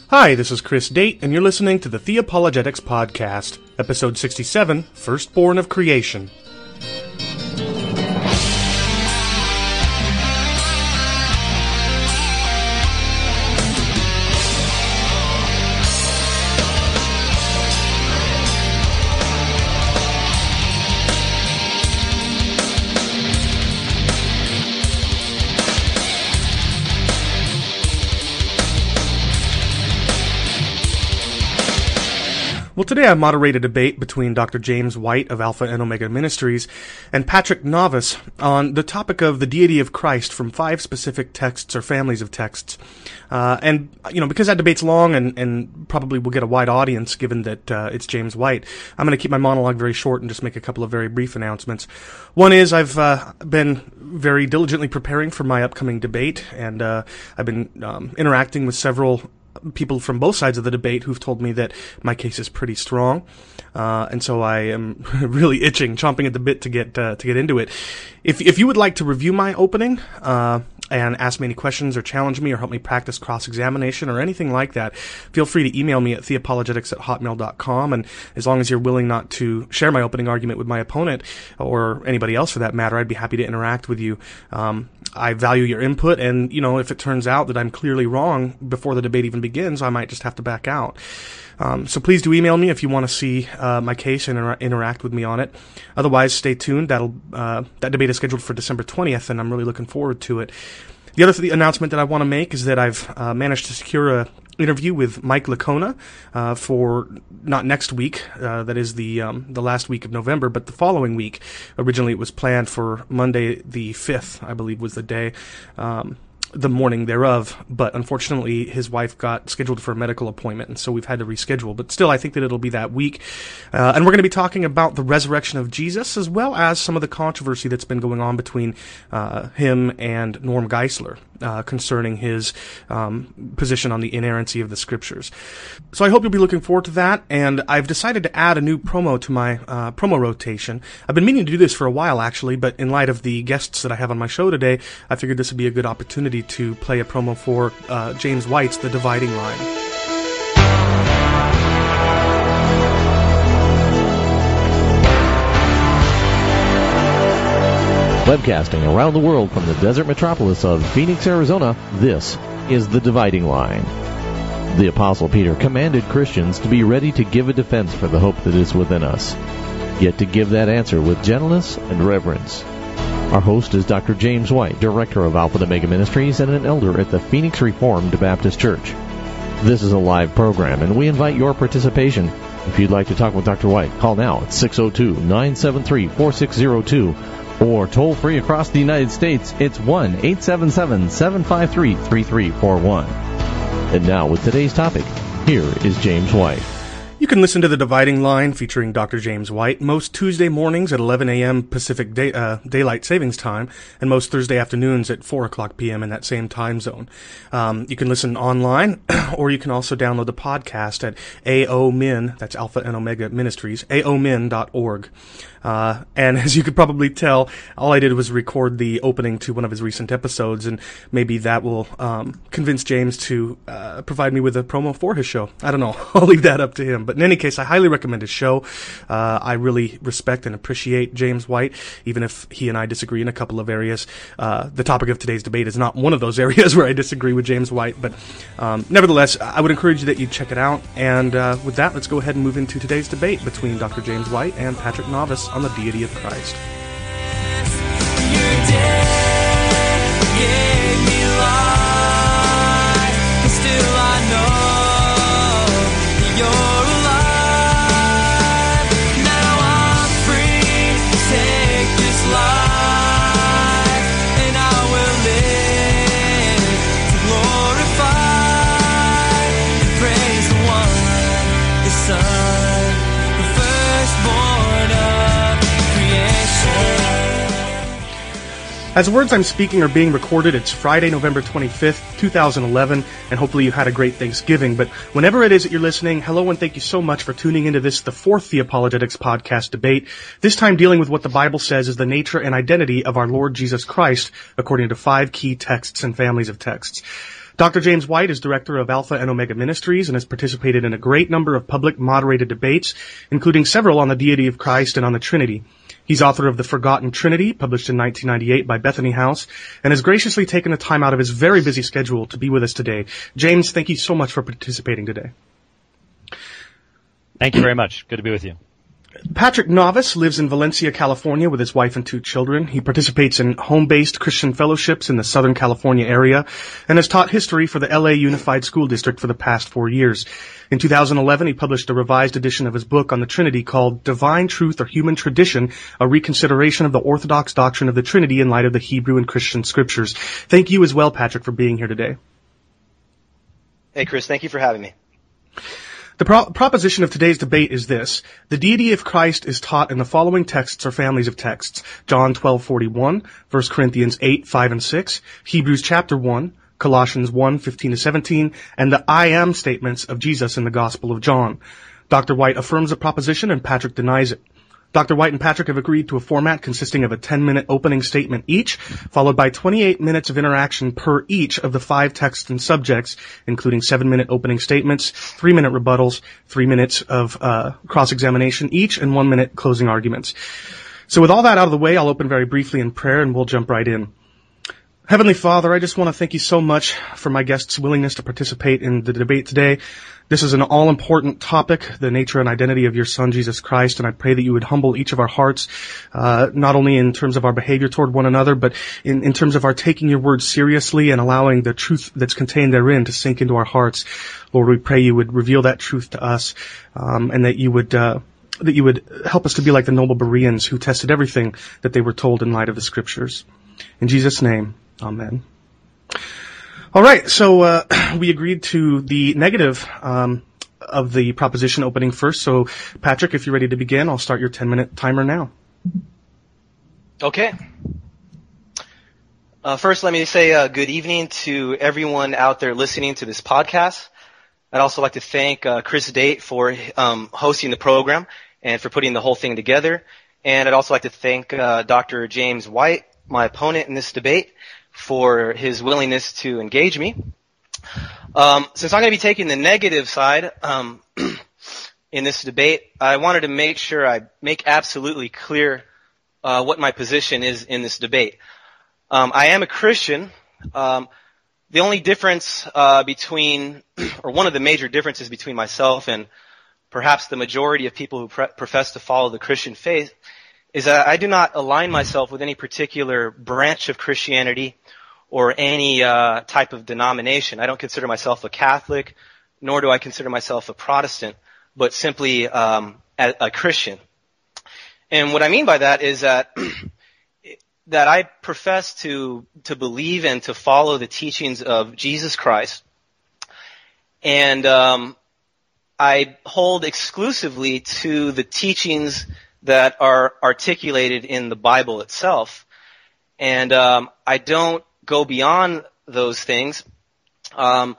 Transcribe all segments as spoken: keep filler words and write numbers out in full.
Hi, this is Chris Date, and you're listening to the Theapologetics Podcast, Episode sixty-seven, Firstborn of Creation. Well, today I moderate a debate between Doctor James White of Alpha and Omega Ministries and Patrick Novice on the topic of the deity of Christ from five specific texts or families of texts. Uh, and, you know, because that debate's long and, and probably will get a wide audience given that uh, it's James White, I'm going to keep my monologue very short and just make a couple of very brief announcements. One is I've uh, been very diligently preparing for my upcoming debate, and uh, I've been um, interacting with several people from both sides of the debate who've told me that my case is pretty strong, uh, and so I am really itching, chomping at the bit to get uh, to get into it. If if you would like to review my opening uh, and ask me any questions or challenge me or help me practice cross-examination or anything like that, feel free to email me at theapologetics at hotmail dot com, and as long as you're willing not to share my opening argument with my opponent or anybody else for that matter, I'd be happy to interact with you. Um, I value your input, and, you know, if it turns out that I'm clearly wrong before the debate even begins, I might just have to back out. Um, so please do email me if you want to see uh, my case and inter- interact with me on it. Otherwise, stay tuned. That'll uh, that debate is scheduled for December twentieth, and I'm really looking forward to it. The other th- announcement that I want to make is that I've uh, managed to secure a interview with Mike Licona uh, for not next week, uh, that is the um, the last week of November, but the following week. Originally it was planned for Monday the fifth, I believe was the day, um, the morning thereof, but unfortunately his wife got scheduled for a medical appointment, and so we've had to reschedule. But still, I think that it'll be that week. Uh, and we're going to be talking about the resurrection of Jesus, as well as some of the controversy that's been going on between uh, him and Norm Geisler uh, concerning his um, position on the inerrancy of the Scriptures. So I hope you'll be looking forward to that, and I've decided to add a new promo to my uh, promo rotation. I've been meaning to do this for a while, actually, but in light of the guests that I have on my show today, I figured this would be a good opportunity to play a promo for uh, James White's The Dividing Line. Webcasting around the world from the desert metropolis of Phoenix, Arizona, this is The Dividing Line. The Apostle Peter commanded Christians to be ready to give a defense for the hope that is within us, yet to give that answer with gentleness and reverence. Our host is Doctor James White, Director of Alpha and Omega Ministries and an elder at the Phoenix Reformed Baptist Church. This is a live program, and we invite your participation. If you'd like to talk with Doctor White, call now at six oh two, nine seven three, four six zero two, or toll free across the United States, it's one eight seven seven, seven five three, three three four one. And now, with today's topic, here is James White. You can listen to The Dividing Line featuring Doctor James White most Tuesday mornings at eleven a.m. Pacific day, uh, Daylight Savings Time, and most Thursday afternoons at four o'clock p.m. in that same time zone. Um, you can listen online, or you can also download the podcast at A O Min, that's Alpha and Omega Ministries, A O min dot org. Uh, and as you could probably tell, all I did was record the opening to one of his recent episodes, and maybe that will um, convince James to uh, provide me with a promo for his show. I don't know. I'll leave that up to him. But in any case, I highly recommend his show. Uh, I really respect and appreciate James White, even if he and I disagree in a couple of areas. Uh, the topic of today's debate is not one of those areas where I disagree with James White, but um, nevertheless, I would encourage you that you check it out. And uh, with that, let's go ahead and move into today's debate between Doctor James White and Patrick Novice on the deity of Christ. You're dead, gave me life, but still I know you're alive. Now I'm free to take this life, and I will live to glorify and praise the one, the Son, the firstborn of creation. As the words I'm speaking are being recorded, it's Friday, November twenty-fifth, two thousand eleven, and hopefully you had a great Thanksgiving. But whenever it is that you're listening, hello and thank you so much for tuning into this, the fourth The Apologetics Podcast debate, this time dealing with what the Bible says is the nature and identity of our Lord Jesus Christ, according to five key texts and families of texts. Doctor James White is director of Alpha and Omega Ministries and has participated in a great number of public moderated debates, including several on the deity of Christ and on the Trinity. He's author of The Forgotten Trinity, published in nineteen ninety-eight by Bethany House, and has graciously taken the time out of his very busy schedule to be with us today. James, thank you so much for participating today. Thank you very much. Good to be with you. Patrick Novice lives in Valencia, California with his wife and two children. He participates in home-based Christian fellowships in the Southern California area and has taught history for the L A Unified School District for the past four years. In two thousand eleven, he published a revised edition of his book on the Trinity called Divine Truth or Human Tradition, a reconsideration of the Orthodox doctrine of the Trinity in light of the Hebrew and Christian scriptures. Thank you as well, Patrick, for being here today. Hey, Chris, thank you for having me. The pro- proposition of today's debate is this. The deity of Christ is taught in the following texts or families of texts. John twelve forty-one, First Corinthians eight, five and six, Hebrews chapter one, Colossians one, fifteen to seventeen, and the I am statements of Jesus in the Gospel of John. Doctor White affirms the proposition and Patrick denies it. Doctor White and Patrick have agreed to a format consisting of a ten-minute opening statement each, followed by twenty-eight minutes of interaction per each of the five texts and subjects, including seven-minute opening statements, three-minute rebuttals, three minutes of uh, cross-examination each, and one-minute closing arguments. So with all that out of the way, I'll open very briefly in prayer, and we'll jump right in. Heavenly Father, I just want to thank you so much for my guests' willingness to participate in the debate today. This is an all-important topic, the nature and identity of your Son, Jesus Christ, and I pray that you would humble each of our hearts, uh, not only in terms of our behavior toward one another, but in, in terms of our taking your word seriously and allowing the truth that's contained therein to sink into our hearts. Lord, we pray you would reveal that truth to us, um, and that you would, uh, that you would help us to be like the noble Bereans who tested everything that they were told in light of the Scriptures. In Jesus' name, amen. All right, so uh, we agreed to the negative um, of the proposition opening first. So, Patrick, if you're ready to begin, I'll start your ten-minute timer now. Okay. Uh, first, let me say uh, good evening to everyone out there listening to this podcast. I'd also like to thank uh, Chris Date for um, hosting the program and for putting the whole thing together. And I'd also like to thank uh, Doctor James White, my opponent in this debate, for his willingness to engage me. Um, since I'm going to be taking the negative side um, in this debate, I wanted to make sure I make absolutely clear uh, what my position is in this debate. Um, I am a Christian. Um, the only difference uh, between, or one of the major differences between myself and perhaps the majority of people who pre- profess to follow the Christian faith is that I do not align myself with any particular branch of Christianity or any uh, type of denomination. I don't consider myself a Catholic, nor do I consider myself a Protestant, but simply um, a, a Christian. And what I mean by that is that that I profess to to believe and to follow the teachings of Jesus Christ, and um, I hold exclusively to the teachings that are articulated in the Bible itself. And um, I don't go beyond those things. Um,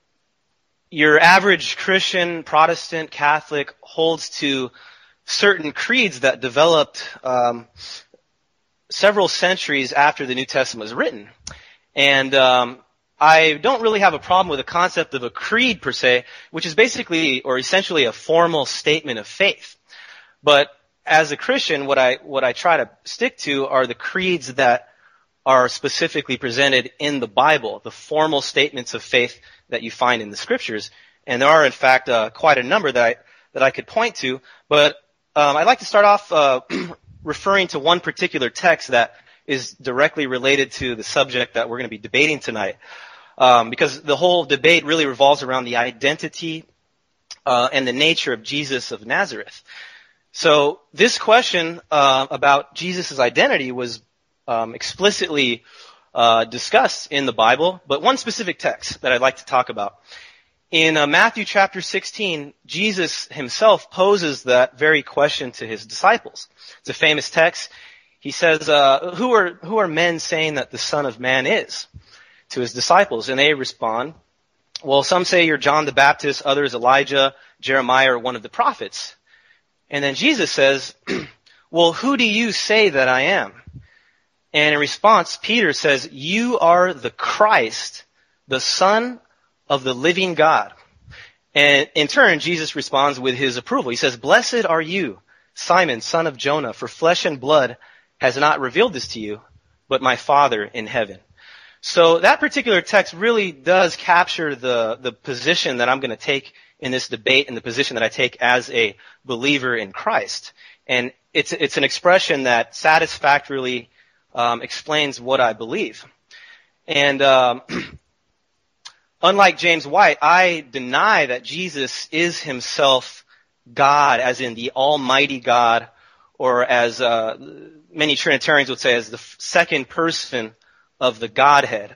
your average Christian, Protestant, Catholic holds to certain creeds that developed um, several centuries after the New Testament was written. And um, I don't really have a problem with the concept of a creed per se, which is basically or essentially a formal statement of faith. But as a Christian, what I what I try to stick to are the creeds that are specifically presented in the Bible, the formal statements of faith that you find in the Scriptures. And there are, in fact, uh, quite a number that I that I could point to. But um, I'd like to start off uh, referring to one particular text that is directly related to the subject that we're going to be debating tonight, um, because the whole debate really revolves around the identity uh, and the nature of Jesus of Nazareth. So this question uh, about Jesus' identity was um, explicitly uh, discussed in the Bible, but one specific text that I'd like to talk about. In uh, Matthew chapter sixteen, Jesus himself poses that very question to his disciples. It's a famous text. He says, uh, who are, who are men saying that the Son of Man is? To his disciples. And they respond, well, some say you're John the Baptist, others Elijah, Jeremiah, or one of the prophets. And then Jesus says, well, who do you say that I am? And in response, Peter says, you are the Christ, the Son of the living God. And in turn, Jesus responds with his approval. He says, blessed are you, Simon, son of Jonah, for flesh and blood has not revealed this to you, but my Father in heaven. So that particular text really does capture the, the position that I'm going to take in this debate and the position that I take as a believer in Christ. And it's, it's an expression that satisfactorily um, explains what I believe. And um, unlike James White, I deny that Jesus is himself God, as in the Almighty God, or as uh, many Trinitarians would say, as the second person of the Godhead.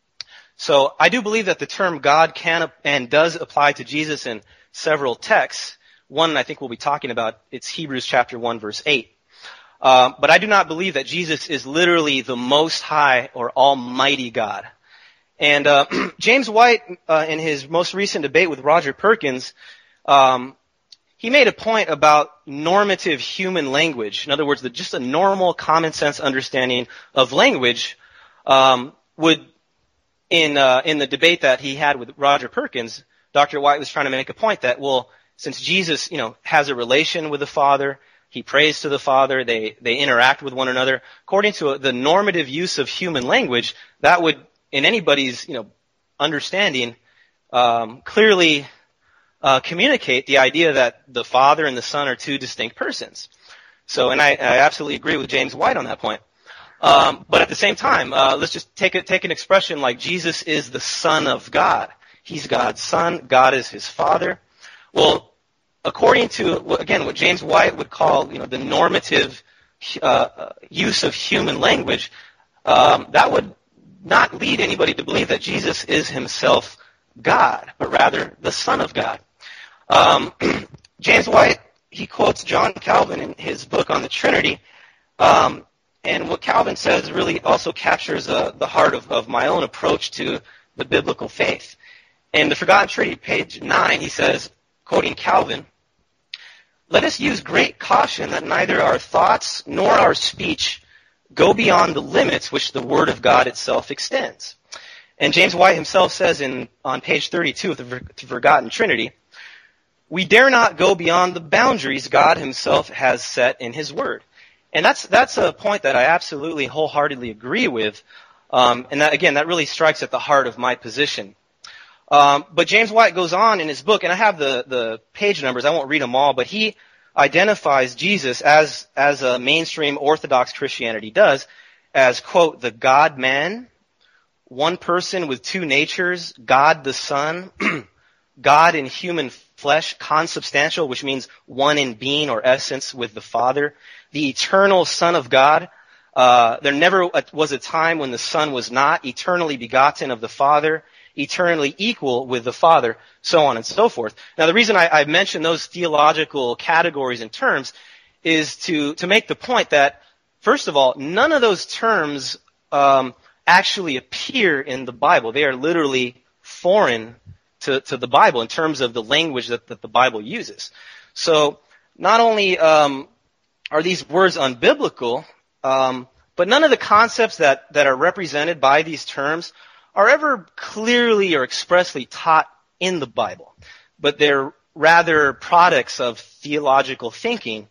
So I do believe that the term God can and does apply to Jesus in several texts. One I think we'll be talking about, it's Hebrews chapter one verse eight. Uh, but I do not believe that Jesus is literally the Most High or Almighty God. And uh, James White, uh, in his most recent debate with Roger Perkins, um, he made a point about normative human language. In other words, the, just a normal common sense understanding of language um, would, in uh, in the debate that he had with Roger Perkins, Doctor White was trying to make a point that, well, since Jesus, you know, has a relation with the Father, he prays to the Father, they they interact with one another. According to the normative use of human language, that would, in anybody's, you know, understanding, um, clearly uh, communicate the idea that the Father and the Son are two distinct persons. So, and I, I absolutely agree with James White on that point. Um, but at the same time, uh, let's just take a, take an expression like Jesus is the Son of God. He's God's Son. God is his Father. Well, according to, again, what James White would call, you know, the normative uh, use of human language, um, that would not lead anybody to believe that Jesus is himself God, but rather the Son of God. Um, James White, he quotes John Calvin in his book on the Trinity, um, and what Calvin says really also captures uh, the heart of, of my own approach to the biblical faith. In the Forgotten Trinity, page nine, he says, quoting Calvin, "Let us use great caution that neither our thoughts nor our speech go beyond the limits which the Word of God itself extends." And James White himself says in on page thirty-two of the Forgotten Trinity, "We dare not go beyond the boundaries God himself has set in his Word." And that's that's a point that I absolutely wholeheartedly agree with. Um, and that, again, that really strikes at the heart of my position. Um, but James White goes on in his book, and I have the, the page numbers. I won't read them all, but he identifies Jesus as, as a mainstream Orthodox Christianity does as, quote, the God-man, one person with two natures, God the Son, God in human flesh, consubstantial, which means one in being or essence with the Father, the eternal Son of God. Uh, there never was a time when the Son was not eternally begotten of the Father, eternally equal with the Father, so on and so forth. Now, the reason I, I mention those theological categories and terms is to, to make the point that, first of all, none of those terms um, actually appear in the Bible. They are literally foreign to, to the Bible in terms of the language that, that the Bible uses. So not only um, are these words unbiblical, um, but none of the concepts that, that are represented by these terms are ever clearly or expressly taught in the Bible, but they're rather products of theological thinking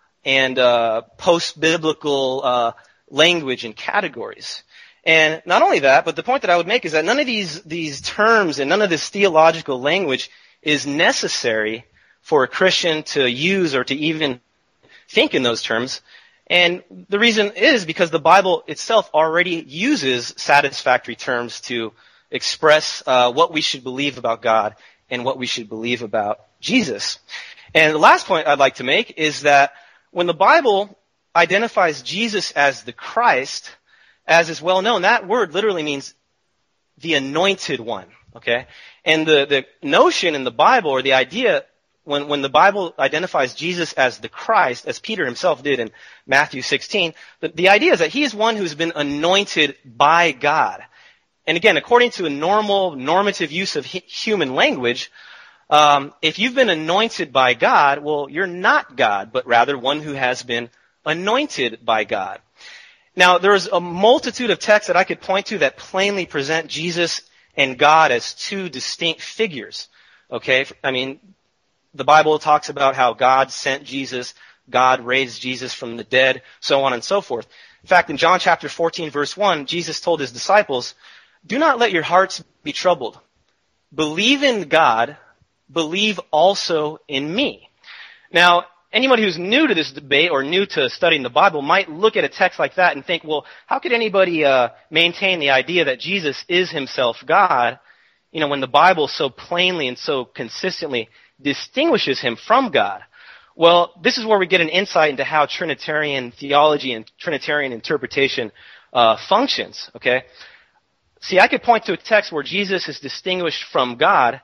and uh, post-biblical uh, language and categories. And not only that, but the point that I would make is that none of these these terms and none of this theological language is necessary for a Christian to use or to even think in those terms. And the reason is because the Bible itself already uses satisfactory terms to express uh, what we should believe about God and what we should believe about Jesus. And the last point I'd like to make is that when the Bible identifies Jesus as the Christ, as is well known, that word literally means the anointed one, okay? And the, the notion in the Bible, or the idea when, when the Bible identifies Jesus as the Christ, as Peter himself did in Matthew sixteen, the, the idea is that he is one who's been anointed by God. And again, according to a normal, normative use of hi- human language, um, if you've been anointed by God, well, you're not God, but rather one who has been anointed by God. Now, there's a multitude of texts that I could point to that plainly present Jesus and God as two distinct figures. Okay? I mean, the Bible talks about how God sent Jesus, God raised Jesus from the dead, so on and so forth. In fact, in John chapter fourteen, verse one, Jesus told his disciples, "Do not let your hearts be troubled. Believe in God, believe also in me." Now, anybody who's new to this debate or new to studying the Bible might look at a text like that and think, well, how could anybody uh, maintain the idea that Jesus is himself God, you know, when the Bible so plainly and so consistently distinguishes him from God? Well, this is where we get an insight into how Trinitarian theology and Trinitarian interpretation uh, functions, okay? See, I could point to a text where Jesus is distinguished from God,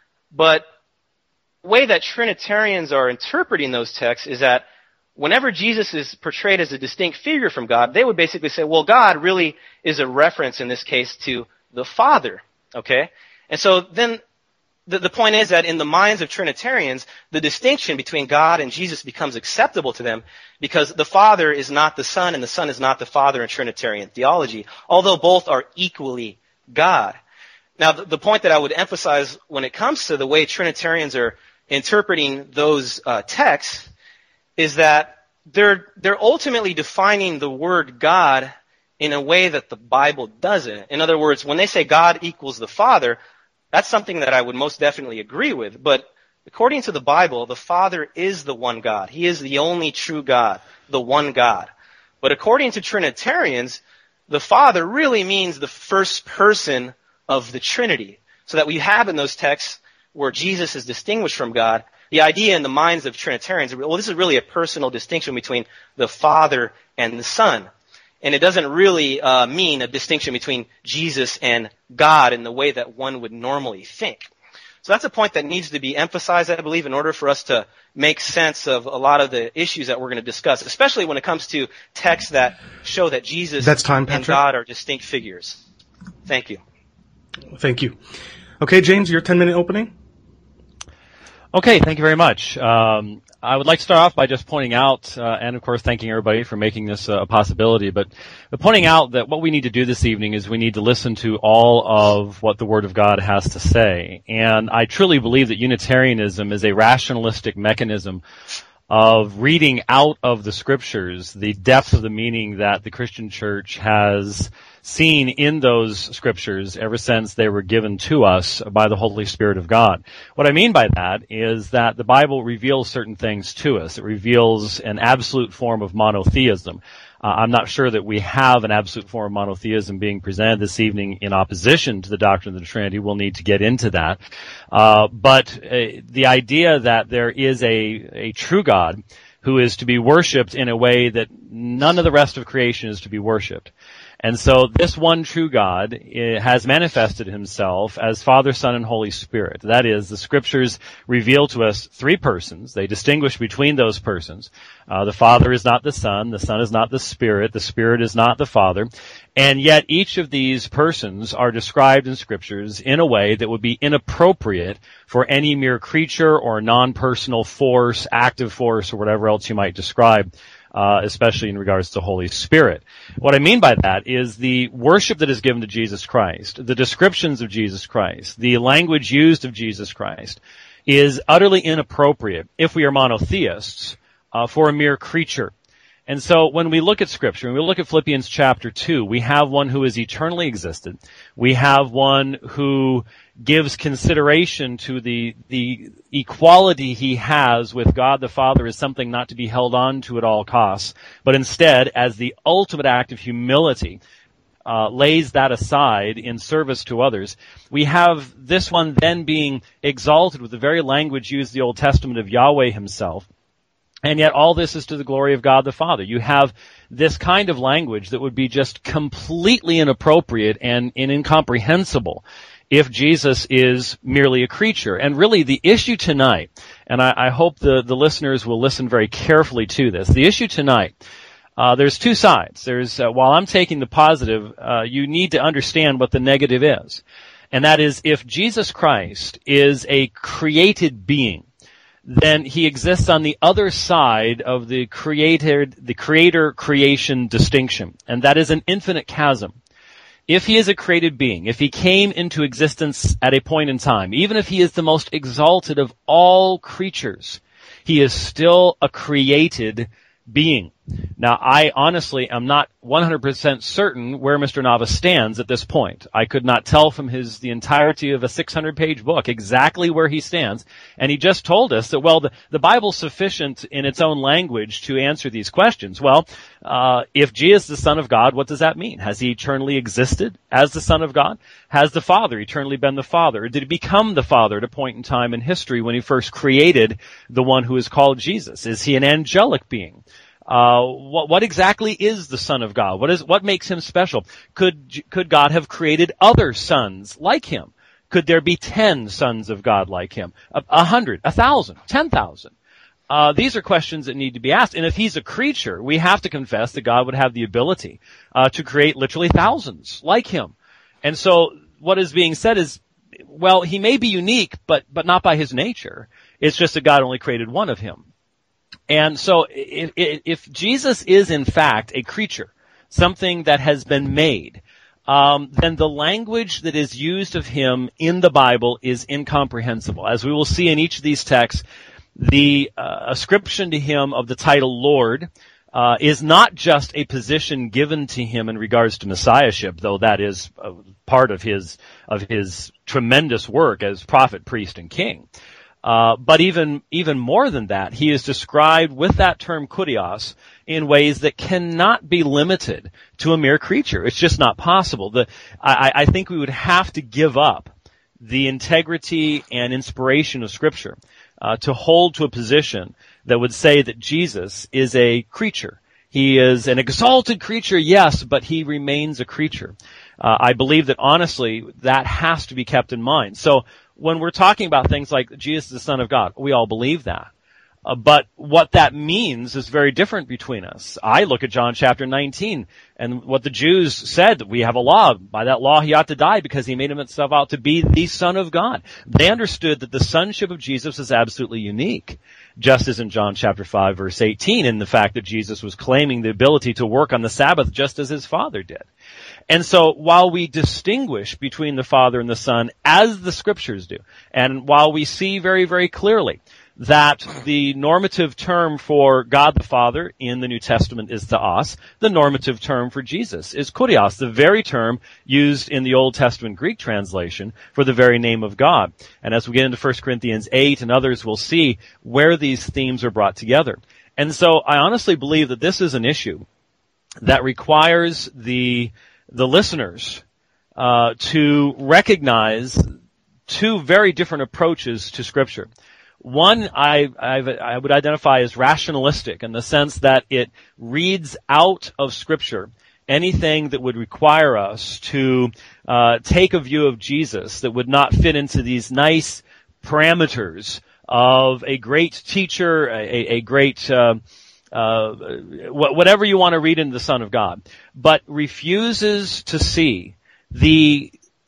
but the way that Trinitarians are interpreting those texts is that whenever Jesus is portrayed as a distinct figure from God, they would basically say, well, God really is a reference in this case to the Father, okay? And so then the, the point is that in the minds of Trinitarians, the distinction between God and Jesus becomes acceptable to them because the Father is not the Son and the Son is not the Father in Trinitarian theology, although both are equally God. Now, the, the point that I would emphasize when it comes to the way Trinitarians are interpreting those uh, texts is that they're they're ultimately defining the word God in a way that the Bible doesn't. In other words, when they say God equals the Father, that's something that I would most definitely agree with. But according to the Bible, the Father is the one God. He is the only true God, the one God. But according to Trinitarians, the Father really means the first person of the Trinity. So that we have in those texts where Jesus is distinguished from God, the idea in the minds of Trinitarians, well, this is really a personal distinction between the Father and the Son. And it doesn't really uh, mean a distinction between Jesus and God in the way that one would normally think. So that's a point that needs to be emphasized, I believe, in order for us to make sense of a lot of the issues that we're going to discuss, especially when it comes to texts that show that Jesus That's time, and God are distinct figures. Thank you. Thank you. Okay, James, your ten-minute opening? Okay, thank you very much. Um, I would like to start off by just pointing out, uh, and of course thanking everybody for making this uh, a possibility, but, but pointing out that what we need to do this evening is we need to listen to all of what the Word of God has to say. And I truly believe that Unitarianism is a rationalistic mechanism of reading out of the Scriptures the depth of the meaning that the Christian Church has seen in those Scriptures ever since they were given to us by the Holy Spirit of God. What I mean by that is that the Bible reveals certain things to us. It reveals an absolute form of monotheism. Uh, I'm not sure that we have an absolute form of monotheism being presented this evening in opposition to the doctrine of the Trinity. We'll need to get into that. Uh, but uh, the idea that there is a, a true God who is to be worshipped in a way that none of the rest of creation is to be worshipped. And so this one true God has manifested himself as Father, Son, and Holy Spirit. That is, the Scriptures reveal to us three persons. They distinguish between those persons. Uh, the Father is not the Son, the Son is not the Spirit, the Spirit is not the Father. And yet each of these persons are described in Scriptures in a way that would be inappropriate for any mere creature or non-personal force, active force, or whatever else you might describe. Uh, especially in regards to Holy Spirit. What I mean by that is the worship that is given to Jesus Christ, the descriptions of Jesus Christ, the language used of Jesus Christ is utterly inappropriate if we are monotheists uh, for a mere creature. And so when we look at Scripture, when we look at Philippians chapter two, we have one who is eternally existed. We have one who gives consideration to the the equality he has with God the Father as something not to be held on to at all costs, but instead as the ultimate act of humility, uh, lays that aside in service to others. We have this one then being exalted with the very language used in the Old Testament of Yahweh himself. And yet all this is to the glory of God the Father. You have this kind of language that would be just completely inappropriate and, and incomprehensible if Jesus is merely a creature. And really the issue tonight, and I, I hope the, the listeners will listen very carefully to this, the issue tonight, uh, there's two sides. There's, uh, while I'm taking the positive, uh, you need to understand what the negative is. And that is, if Jesus Christ is a created being, then he exists on the other side of the created, the creator-creation distinction. And that is an infinite chasm. If he is a created being, if he came into existence at a point in time, even if he is the most exalted of all creatures, he is still a created being. Now, I honestly am not one hundred percent certain where Mister Navas stands at this point. I could not tell from his, the entirety of a six hundred page book exactly where he stands. And he just told us that, well, the, the Bible's sufficient in its own language to answer these questions. Well, uh, if Jesus is the Son of God, what does that mean? Has he eternally existed as the Son of God? Has the Father eternally been the Father? Or did he become the Father at a point in time in history when he first created the one who is called Jesus? Is he an angelic being? Uh, what, what exactly is the Son of God? What is, what makes him special? Could, could God have created other sons like him? Could there be ten sons of God like him? A, a hundred, a thousand, ten thousand? Uh, these are questions that need to be asked. And if he's a creature, we have to confess that God would have the ability, uh, to create literally thousands like him. And so what is being said is, well, he may be unique, but, but not by his nature. It's just that God only created one of him. And so if, if Jesus is in fact a creature, something that has been made, um, then the language that is used of him in the Bible is incomprehensible. As we will see in each of these texts, the uh, ascription to him of the title Lord uh, is not just a position given to him in regards to messiahship, though that is uh, part of his of his tremendous work as prophet, priest, and king. Uh, but even, even more than that, he is described with that term kurios in ways that cannot be limited to a mere creature. It's just not possible. The, I, I think we would have to give up the integrity and inspiration of Scripture, uh, to hold to a position that would say that Jesus is a creature. He is an exalted creature, yes, but he remains a creature. Uh, I believe that honestly, that has to be kept in mind. So, when we're talking about things like Jesus is the Son of God, we all believe that. Uh, but what that means is very different between us. I look at John chapter nineteen and what the Jews said, that we have a law. By that law he ought to die because he made himself out to be the Son of God. They understood that the sonship of Jesus is absolutely unique. Just as in John chapter five verse eighteen, in the fact that Jesus was claiming the ability to work on the Sabbath just as his Father did. And so while we distinguish between the Father and the Son, as the Scriptures do, and while we see very, very clearly that the normative term for God the Father in the New Testament is theos, the normative term for Jesus is kurios, the very term used in the Old Testament Greek translation for the very name of God. And as we get into First Corinthians eight and others, we'll see where these themes are brought together. And so I honestly believe that this is an issue that requires the the listeners uh to recognize two very different approaches to Scripture. One I I've, I would identify as rationalistic in the sense that it reads out of Scripture anything that would require us to uh take a view of Jesus that would not fit into these nice parameters of a great teacher, a, a great uh Uh, whatever you want to read into the Son of God, but refuses to see the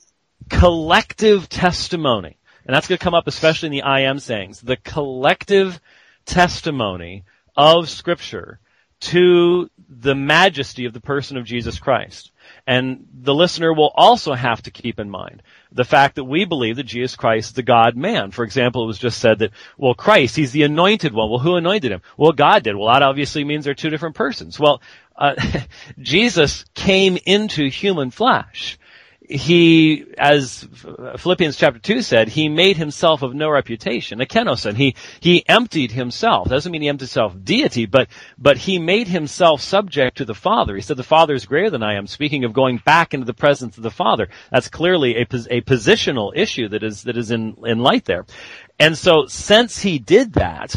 collective testimony. And that's going to come up especially in the I am sayings. The collective testimony of Scripture to the majesty of the person of Jesus Christ. And the listener will also have to keep in mind the fact that we believe that Jesus Christ is the God-man. For example, it was just said that, well, Christ, he's the anointed one. Well, who anointed him? Well, God did. Well, that obviously means they're two different persons. Well, uh, Jesus came into human flesh. He, as Philippians chapter two said, he made himself of no reputation. Akenosan, he, he emptied himself. Doesn't mean he emptied himself of deity, but, but he made himself subject to the Father. He said, the Father is greater than I am, speaking of going back into the presence of the Father. That's clearly a, a positional issue that is, that is in, in light there. And so, since he did that,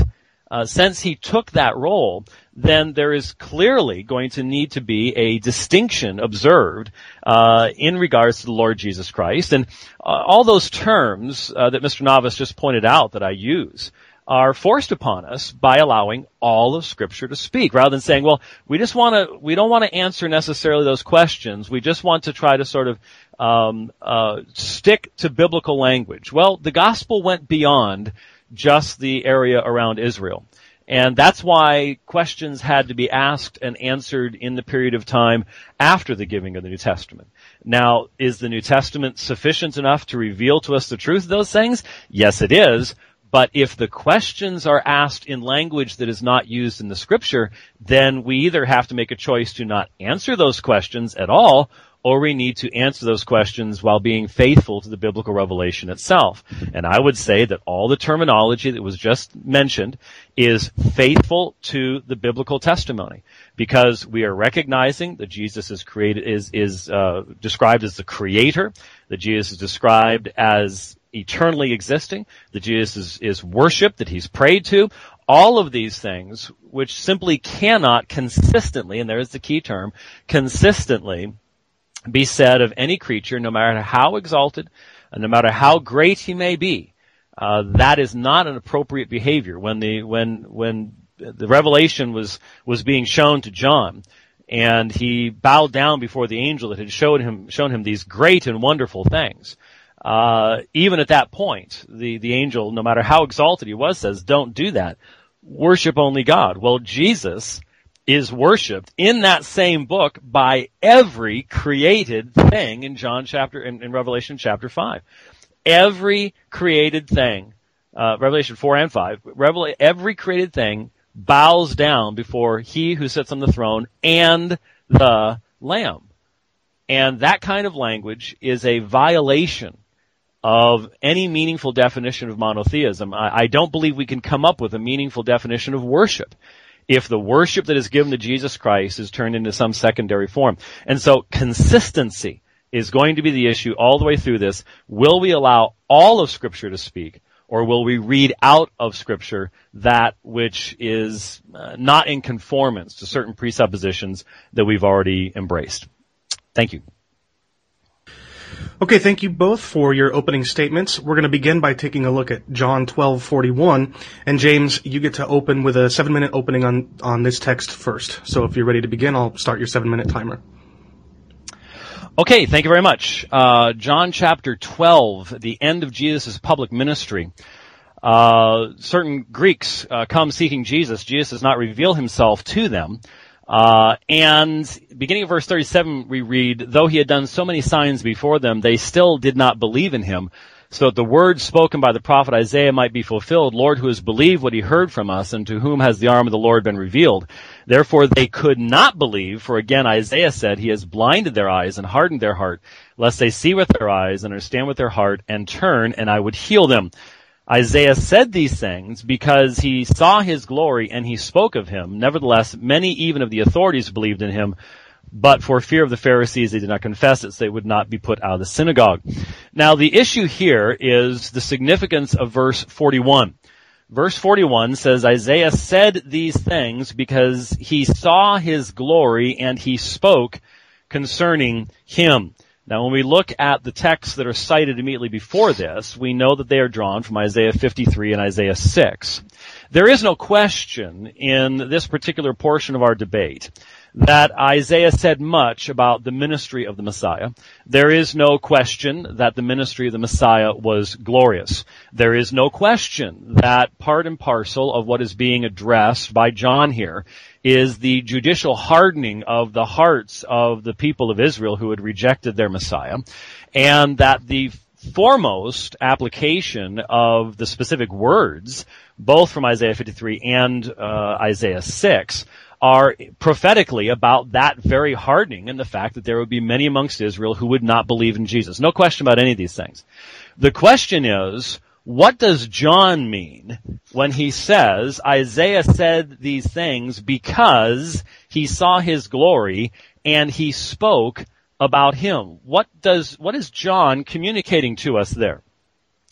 Uh, since he took that role, then there is clearly going to need to be a distinction observed uh, in regards to the Lord Jesus Christ. And uh, all those terms uh, that Mister Novice just pointed out that I use are forced upon us by allowing all of Scripture to speak, rather than saying, well, we just want to, we don't want to answer necessarily those questions. We just want to try to sort of um, uh, stick to biblical language. Well, the gospel went beyond just the area around Israel. And that's why questions had to be asked and answered in the period of time after the giving of the New Testament. Now, is the New Testament sufficient enough to reveal to us the truth of those things? Yes, it is. But if the questions are asked in language that is not used in the Scripture, then we either have to make a choice to not answer those questions at all, or we need to answer those questions while being faithful to the biblical revelation itself. And I would say that all the terminology that was just mentioned is faithful to the biblical testimony, because we are recognizing that Jesus is created, is, is, uh, described as the creator, that Jesus is described as eternally existing, that Jesus is, is worshipped, that he's prayed to. All of these things, which simply cannot consistently, and there is the key term, consistently be said of any creature, no matter how exalted, and no matter how great he may be. Uh, that is not an appropriate behavior. When the when when the revelation was was being shown to John, and he bowed down before the angel that had showed him shown him these great and wonderful things, uh, even at that point, the the angel, no matter how exalted he was, says, "Don't do that. Worship only God." Well, Jesus is worshipped in that same book by every created thing in John chapter, in, in Revelation chapter five. Every created thing, uh, Revelation four and five, Revel- every created thing bows down before he who sits on the throne and the Lamb. And that kind of language is a violation of any meaningful definition of monotheism. I, I don't believe we can come up with a meaningful definition of worship if the worship that is given to Jesus Christ is turned into some secondary form. And so consistency is going to be the issue all the way through this. Will we allow all of Scripture to speak, or will we read out of Scripture that which is uh, not in conformance to certain presuppositions that we've already embraced? Thank you. Okay, thank you both for your opening statements. We're going to begin by taking a look at John twelve forty-one. And James, you get to open with a seven-minute opening on, on this text first. So if you're ready to begin, I'll start your seven-minute timer. Okay, thank you very much. Uh, John chapter twelve, the end of Jesus' public ministry. Uh, certain Greeks uh, come seeking Jesus. Jesus does not reveal himself to them. Uh, and beginning of verse thirty-seven, we read, though he had done so many signs before them, they still did not believe in him, so that the words spoken by the prophet Isaiah might be fulfilled. Lord, who has believed what he heard from us, and to whom has the arm of the Lord been revealed? Therefore they could not believe, for again Isaiah said, he has blinded their eyes and hardened their heart, lest they see with their eyes and understand with their heart and turn, and I would heal them. Isaiah said these things because he saw his glory and he spoke of him. Nevertheless, many even of the authorities believed in him, but for fear of the Pharisees, they did not confess it, so they would not be put out of the synagogue. Now, the issue here is the significance of verse forty-one. Verse forty-one says, Isaiah said these things because he saw his glory and he spoke concerning him. Now, when we look at the texts that are cited immediately before this, we know that they are drawn from Isaiah fifty-three and Isaiah six. There is no question in this particular portion of our debate that Isaiah said much about the ministry of the Messiah. There is no question that the ministry of the Messiah was glorious. There is no question that part and parcel of what is being addressed by John here is the judicial hardening of the hearts of the people of Israel who had rejected their Messiah, and that the foremost application of the specific words, both from Isaiah fifty-three and uh, Isaiah six, are prophetically about that very hardening and the fact that there would be many amongst Israel who would not believe in Jesus. No question about any of these things. The question is, what does John mean when he says Isaiah said these things because he saw his glory and he spoke about him? What does, what is John communicating to us there?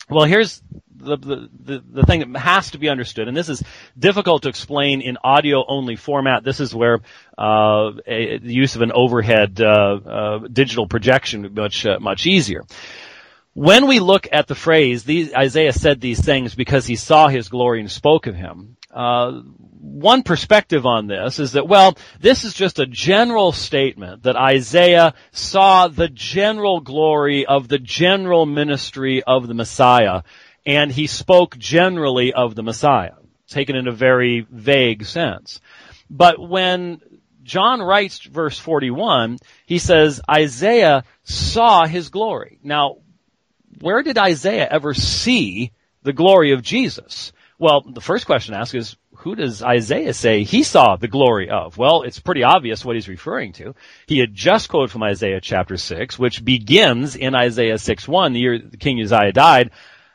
Well, here's the, the, the, the thing that has to be understood, and this is difficult to explain in audio-only format. This is where uh, a, the use of an overhead uh, uh, digital projection would be much, uh, much easier. When we look at the phrase, these, Isaiah said these things because he saw his glory and spoke of him, uh, one perspective on this is that, well, this is just a general statement that Isaiah saw the general glory of the general ministry of the Messiah, and he spoke generally of the Messiah, taken in a very vague sense. But when John writes verse forty-one, he says, Isaiah saw his glory. Now, where did Isaiah ever see the glory of Jesus? Well, the first question asked is, who does Isaiah say he saw the glory of? Well, it's pretty obvious what he's referring to. He had just quoted from Isaiah chapter six, which begins in Isaiah six one, the year King Uzziah died.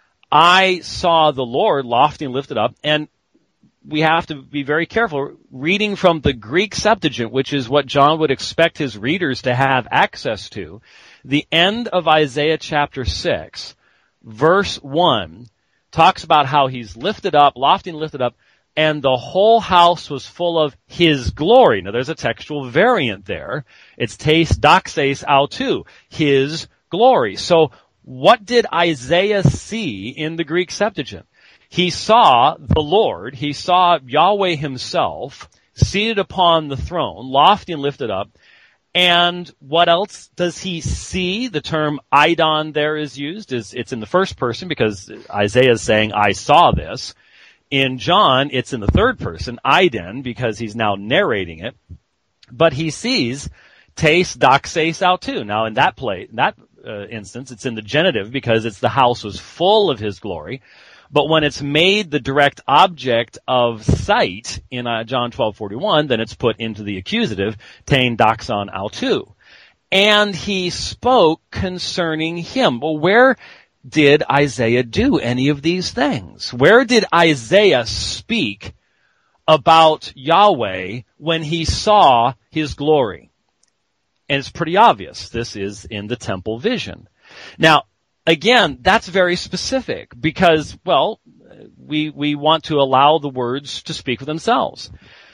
I saw the Lord lofty and lifted up, and we have to be very careful reading from the Greek Septuagint, which is what John would expect his readers to have access to. The end of Isaiah chapter six, verse one, talks about how he's lifted up, lofty and lifted up, and the whole house was full of his glory. Now there's a textual variant there. It's teis doxes autou, his glory. So what did Isaiah see in the Greek Septuagint? He saw the Lord, he saw Yahweh himself, seated upon the throne, lofty and lifted up. And what else does he see? The term Idon there is used. Is It's in the first person because Isaiah is saying, I saw this. In John, it's in the third person, Idon, because he's now narrating it. But he sees teis doxes autou. Now in that play, in that uh, instance, it's in the genitive because it's the house was full of his glory. But when it's made the direct object of sight in uh, John twelve forty-one, then it's put into the accusative, tein doxon autou. And he spoke concerning him. Well, where did Isaiah do any of these things? Where did Isaiah speak about Yahweh when he saw his glory? And it's pretty obvious. This is in the temple vision. Now, again, that's very specific because, well, we, we want to allow the words to speak for themselves.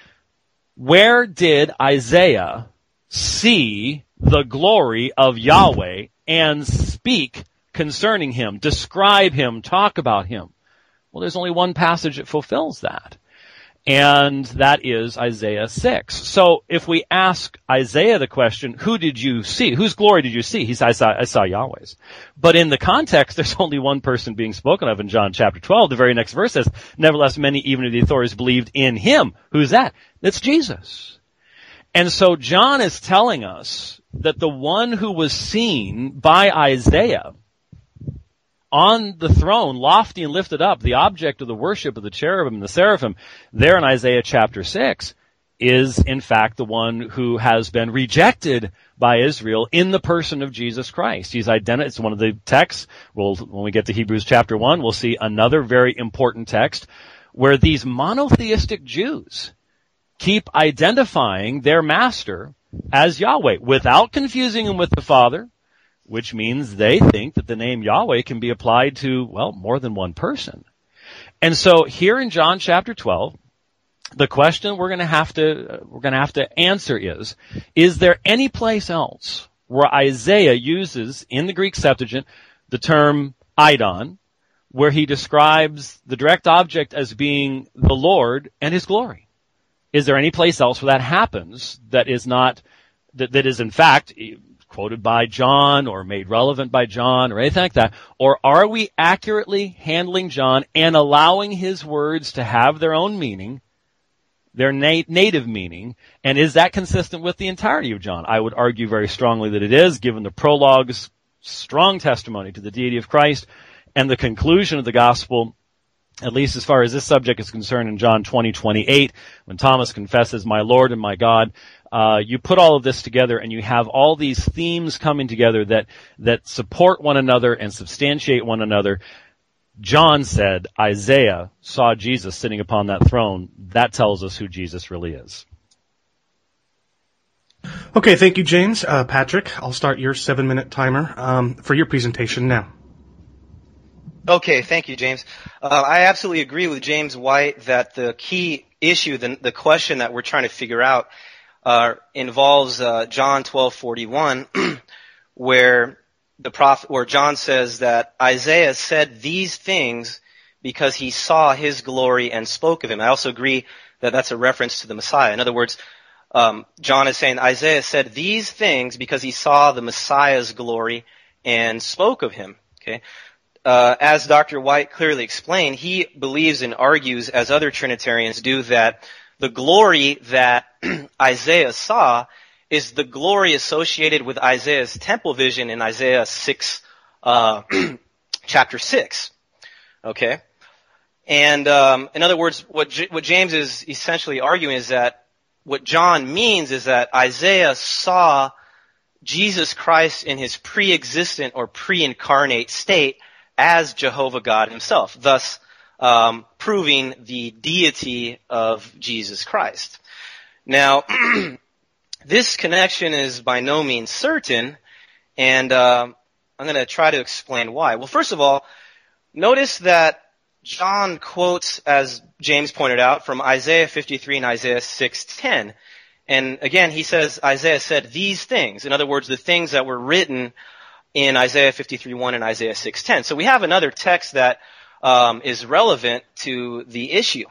Where did Isaiah see the glory of Yahweh and speak concerning him, describe him, talk about him? Well, there's only one passage that fulfills that. And that is Isaiah six. So if we ask Isaiah the question, who did you see? Whose glory did you see? He said, I saw, I saw Yahweh's. But in the context, there's only one person being spoken of in John chapter twelve. The very next verse says, nevertheless, many even of the authorities believed in him. Who's that? That's Jesus. And so John is telling us that the one who was seen by Isaiah on the throne, lofty and lifted up, the object of the worship of the cherubim and the seraphim, there in Isaiah chapter six, is in fact the one who has been rejected by Israel in the person of Jesus Christ. He's identi- It's one of the texts. We'll, when we get to Hebrews chapter one, we'll see another very important text where these monotheistic Jews keep identifying their master as Yahweh without confusing him with the Father, which means they think that the name Yahweh can be applied to, well, more than one person. And so here in John chapter twelve, the question we're going to have to, uh, we're going to have to answer is, is there any place else where Isaiah uses in the Greek Septuagint the term Idon, where he describes the direct object as being the Lord and his glory? Is there any place else where that happens that is not, that, that is in fact quoted by John or made relevant by John or anything like that? Or are we accurately handling John and allowing his words to have their own meaning, their na- native meaning, and is that consistent with the entirety of John? I would argue very strongly that it is, given the prologue's strong testimony to the deity of Christ and the conclusion of the gospel, at least as far as this subject is concerned in John twenty twenty-eight, when Thomas confesses, my Lord and my God. Uh, you put all of this together and you have all these themes coming together that, that support one another and substantiate one another. John said Isaiah saw Jesus sitting upon that throne. That tells us who Jesus really is. Okay, thank you, James. Uh, Patrick, I'll start your seven-minute timer um, for your presentation now. Okay, thank you, James. Uh, I absolutely agree with James White that the key issue, the, the question that we're trying to figure out, uh, involves uh, John twelve forty-one, where the prophet, where John says that Isaiah said these things because he saw his glory and spoke of him. I also agree that that's a reference to the Messiah. In other words, um, John is saying Isaiah said these things because he saw the Messiah's glory and spoke of him. Okay. Uh, as Doctor White clearly explained, he believes and argues, as other Trinitarians do, that the glory that Isaiah saw is the glory associated with Isaiah's temple vision in Isaiah six, uh, chapter six. Okay? And, um, in other words, what, J- what James is essentially arguing is that what John means is that Isaiah saw Jesus Christ in his pre-existent or pre-incarnate state as Jehovah God himself, thus um, proving the deity of Jesus Christ. Now, this connection is by no means certain, and uh, I'm going to try to explain why. Well, first of all, notice that John quotes, as James pointed out, from Isaiah fifty-three and Isaiah six ten. And again, he says, Isaiah said these things. In other words, the things that were written in Isaiah fifty-three one and Isaiah six ten. So we have another text that um, is relevant to the issue.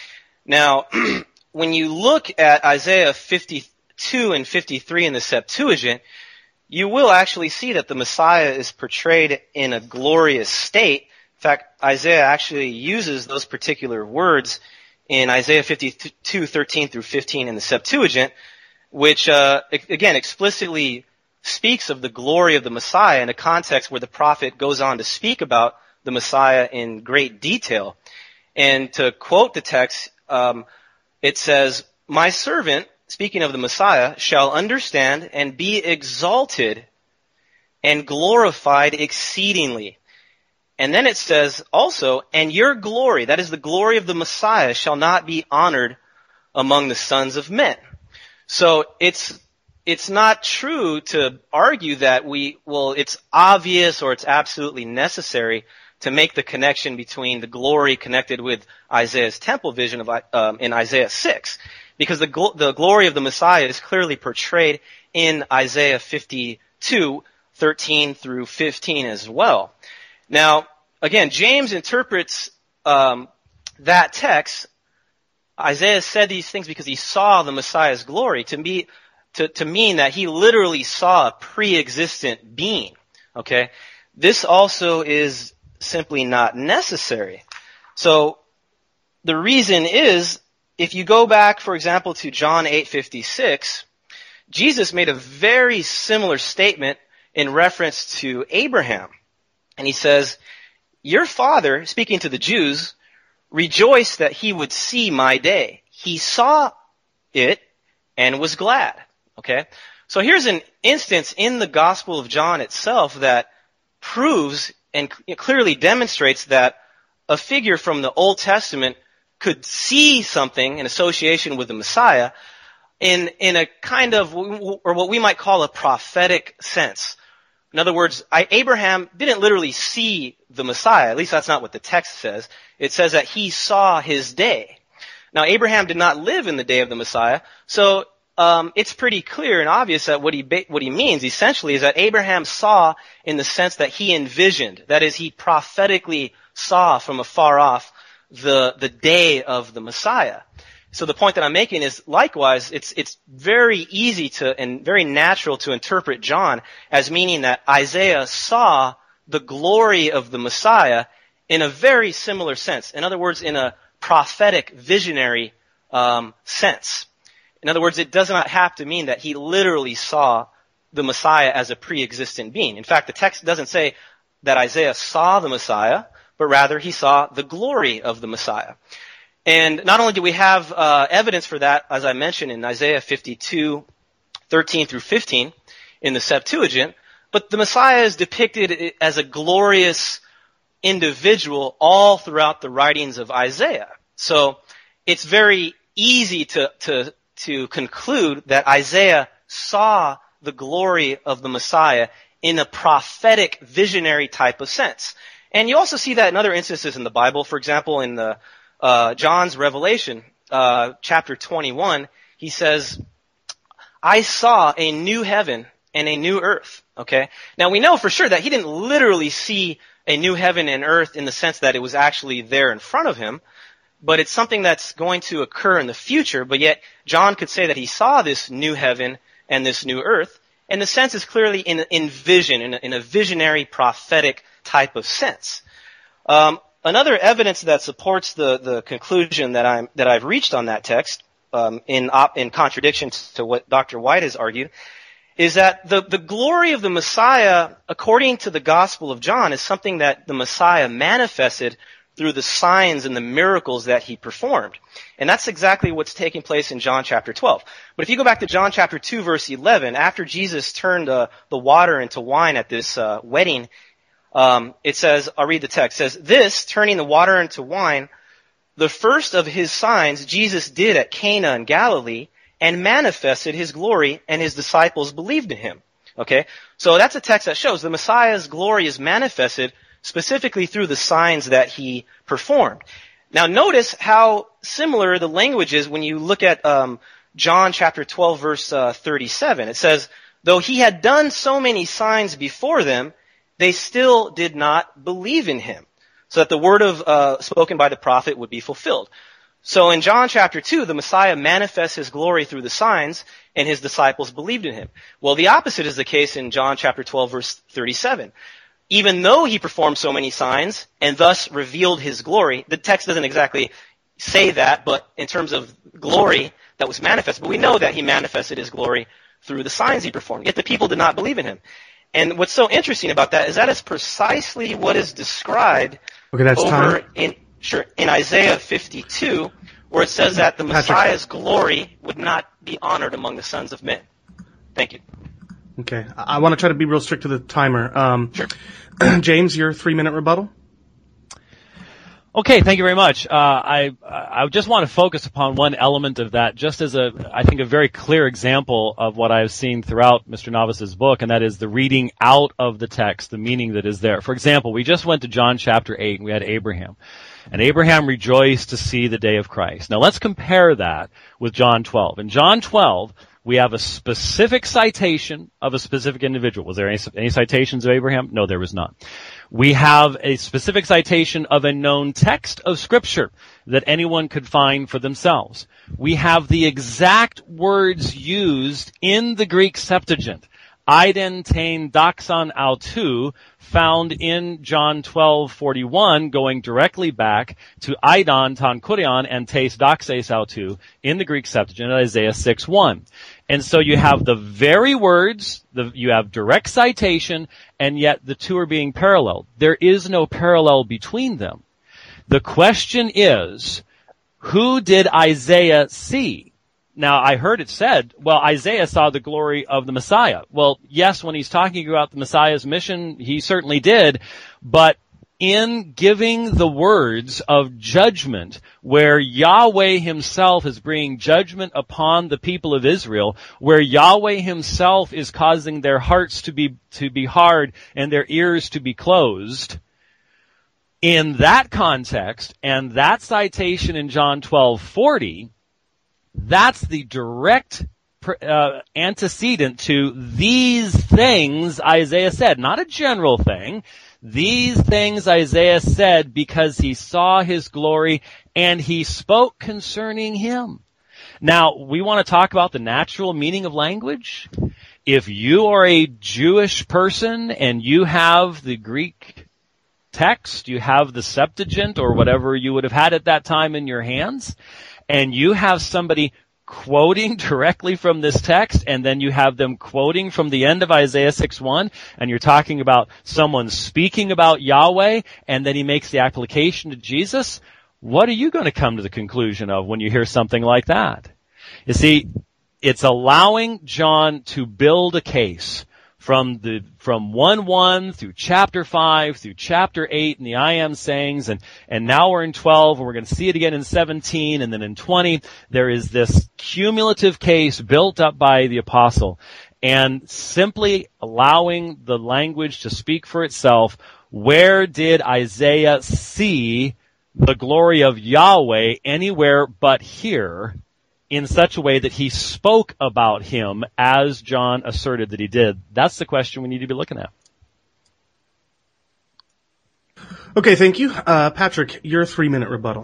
Now, when you look at Isaiah fifty-two and fifty-three in the Septuagint, you will actually see that the Messiah is portrayed in a glorious state. In fact, Isaiah actually uses those particular words in Isaiah fifty-two thirteen through fifteen in the Septuagint, which, uh, again, explicitly speaks of the glory of the Messiah in a context where the prophet goes on to speak about the Messiah in great detail. And to quote the text, um, it says, "My servant," speaking of the Messiah, "shall understand and be exalted and glorified exceedingly." And then it says also, "And your glory," that is the glory of the Messiah, "shall not be honored among the sons of men." So it's It's not true to argue that we, well, it's obvious or it's absolutely necessary to make the connection between the glory connected with Isaiah's temple vision of, um, in Isaiah six, because the, gl- the glory of the Messiah is clearly portrayed in Isaiah fifty-two thirteen through fifteen as well. Now, again, James interprets um, that text. Isaiah said these things because he saw the Messiah's glory to be To, to mean that he literally saw a pre-existent being, okay? This also is simply not necessary. So, the reason is, if you go back, for example, to John eight fifty-six, Jesus made a very similar statement in reference to Abraham. And he says, "Your father," speaking to the Jews, "rejoiced that he would see my day. He saw it and was glad." Okay, so here's an instance in the Gospel of John itself that proves and clearly demonstrates that a figure from the Old Testament could see something in association with the Messiah in, in a kind of, or what we might call a prophetic sense. In other words, I, Abraham didn't literally see the Messiah. At least that's not what the text says. It says that he saw his day. Now, Abraham did not live in the day of the Messiah, so Um, it's pretty clear and obvious that what he what he means essentially is that Abraham saw in the sense that he envisioned, that is, he prophetically saw from afar off the the day of the Messiah. So the point that I'm making is, likewise, it's it's very easy to and very natural to interpret John as meaning that Isaiah saw the glory of the Messiah in a very similar sense. In other words, in a prophetic, visionary um, sense. In other words, it does not have to mean that he literally saw the Messiah as a pre-existent being. In fact, the text doesn't say that Isaiah saw the Messiah, but rather he saw the glory of the Messiah. And not only do we have uh, evidence for that, as I mentioned, in Isaiah fifty-two thirteen through fifteen in the Septuagint, but the Messiah is depicted as a glorious individual all throughout the writings of Isaiah. So it's very easy to to to conclude that Isaiah saw the glory of the Messiah in a prophetic, visionary type of sense. And you also see that in other instances in the Bible. For example, in the uh, John's Revelation, uh, chapter twenty-one, he says, I saw a new heaven and a new earth. Okay? Now we know for sure that he didn't literally see a new heaven and earth in the sense that it was actually there in front of him, but it's something that's going to occur in the future, but yet John could say that he saw this new heaven and this new earth, and the sense is clearly in, in vision, in a, in a visionary, prophetic type of sense. Um, another evidence that supports the, the conclusion that I'm, that I've reached on that text, um, in op, in contradiction to what Doctor White has argued, is that the, the glory of the Messiah, according to the Gospel of John, is something that the Messiah manifested through the signs and the miracles that he performed. And that's exactly what's taking place in John chapter twelve. But if you go back to John chapter two, verse eleven, after Jesus turned uh, the water into wine at this uh, wedding, um, it says, I'll read the text, it says, this, turning the water into wine, the first of his signs Jesus did at Cana in Galilee, and manifested his glory, and his disciples believed in him. Okay? So that's a text that shows the Messiah's glory is manifested specifically through the signs that he performed. Now notice how similar the language is when you look at um, John chapter twelve, verse uh, thirty-seven. It says, though he had done so many signs before them, they still did not believe in him, so that the word of uh, spoken by the prophet would be fulfilled. So in John chapter two, the Messiah manifests his glory through the signs, and his disciples believed in him. Well, the opposite is the case in John chapter twelve, verse thirty-seven. Even though he performed so many signs and thus revealed his glory, the text doesn't exactly say that, but in terms of glory that was manifest, but we know that he manifested his glory through the signs he performed. Yet the people did not believe in him. And what's so interesting about that is that is precisely what is described okay, that's over time. in sure in Isaiah fifty-two, where it says that the Messiah's glory would not be honored among the sons of men. Thank you. Okay, I, I want to try to be real strict to the timer. Um, sure. James, your three-minute rebuttal. Okay, thank you very much. Uh, I I just want to focus upon one element of that, just as a I think a very clear example of what I've seen throughout Mister Novice's book, and that is the reading out of the text, the meaning that is there. For example, we just went to John chapter eight, and we had Abraham. And Abraham rejoiced to see the day of Christ. Now let's compare that with John twelve. In John twelve, we have a specific citation of a specific individual. Was there any, any citations of Abraham? No, there was not. We have a specific citation of a known text of Scripture that anyone could find for themselves. We have the exact words used in the Greek Septuagint. Eiden tein doxon autou, found in John twelve forty-one, going directly back to Eidon ton kurion and teis doxes autou in the Greek Septuagint, Isaiah six one. And so you have the very words, the, you have direct citation, and yet the two are being paralleled. There is no parallel between them. The question is, who did Isaiah see? Now, I heard it said, well, Isaiah saw the glory of the Messiah. Well, yes, when he's talking about the Messiah's mission, he certainly did. But in giving the words of judgment, where Yahweh himself is bringing judgment upon the people of Israel, where Yahweh himself is causing their hearts to be, to be hard and their ears to be closed, in that context, and that citation in John twelve forty, that's the direct uh, antecedent to these things Isaiah said. Not a general thing. These things Isaiah said because he saw his glory and he spoke concerning him. Now, we want to talk about the natural meaning of language. If you are a Jewish person and you have the Greek text, you have the Septuagint or whatever you would have had at that time in your hands, and you have somebody quoting directly from this text, and then you have them quoting from the end of Isaiah six one, and you're talking about someone speaking about Yahweh, and then he makes the application to Jesus, what are you going to come to the conclusion of when you hear something like that? You see, it's allowing John to build a case from the from one one through chapter five through chapter eight in the I am sayings, and and now we're in twelve, and we're going to see it again in seventeen, and then in twenty. There is this cumulative case built up by the apostle, and simply allowing the language to speak for itself Where did Isaiah see the glory of Yahweh anywhere but here, in such a way that he spoke about him as John asserted that he did? That's the question we need to be looking at. Okay, thank you. Uh, Patrick, your three-minute rebuttal.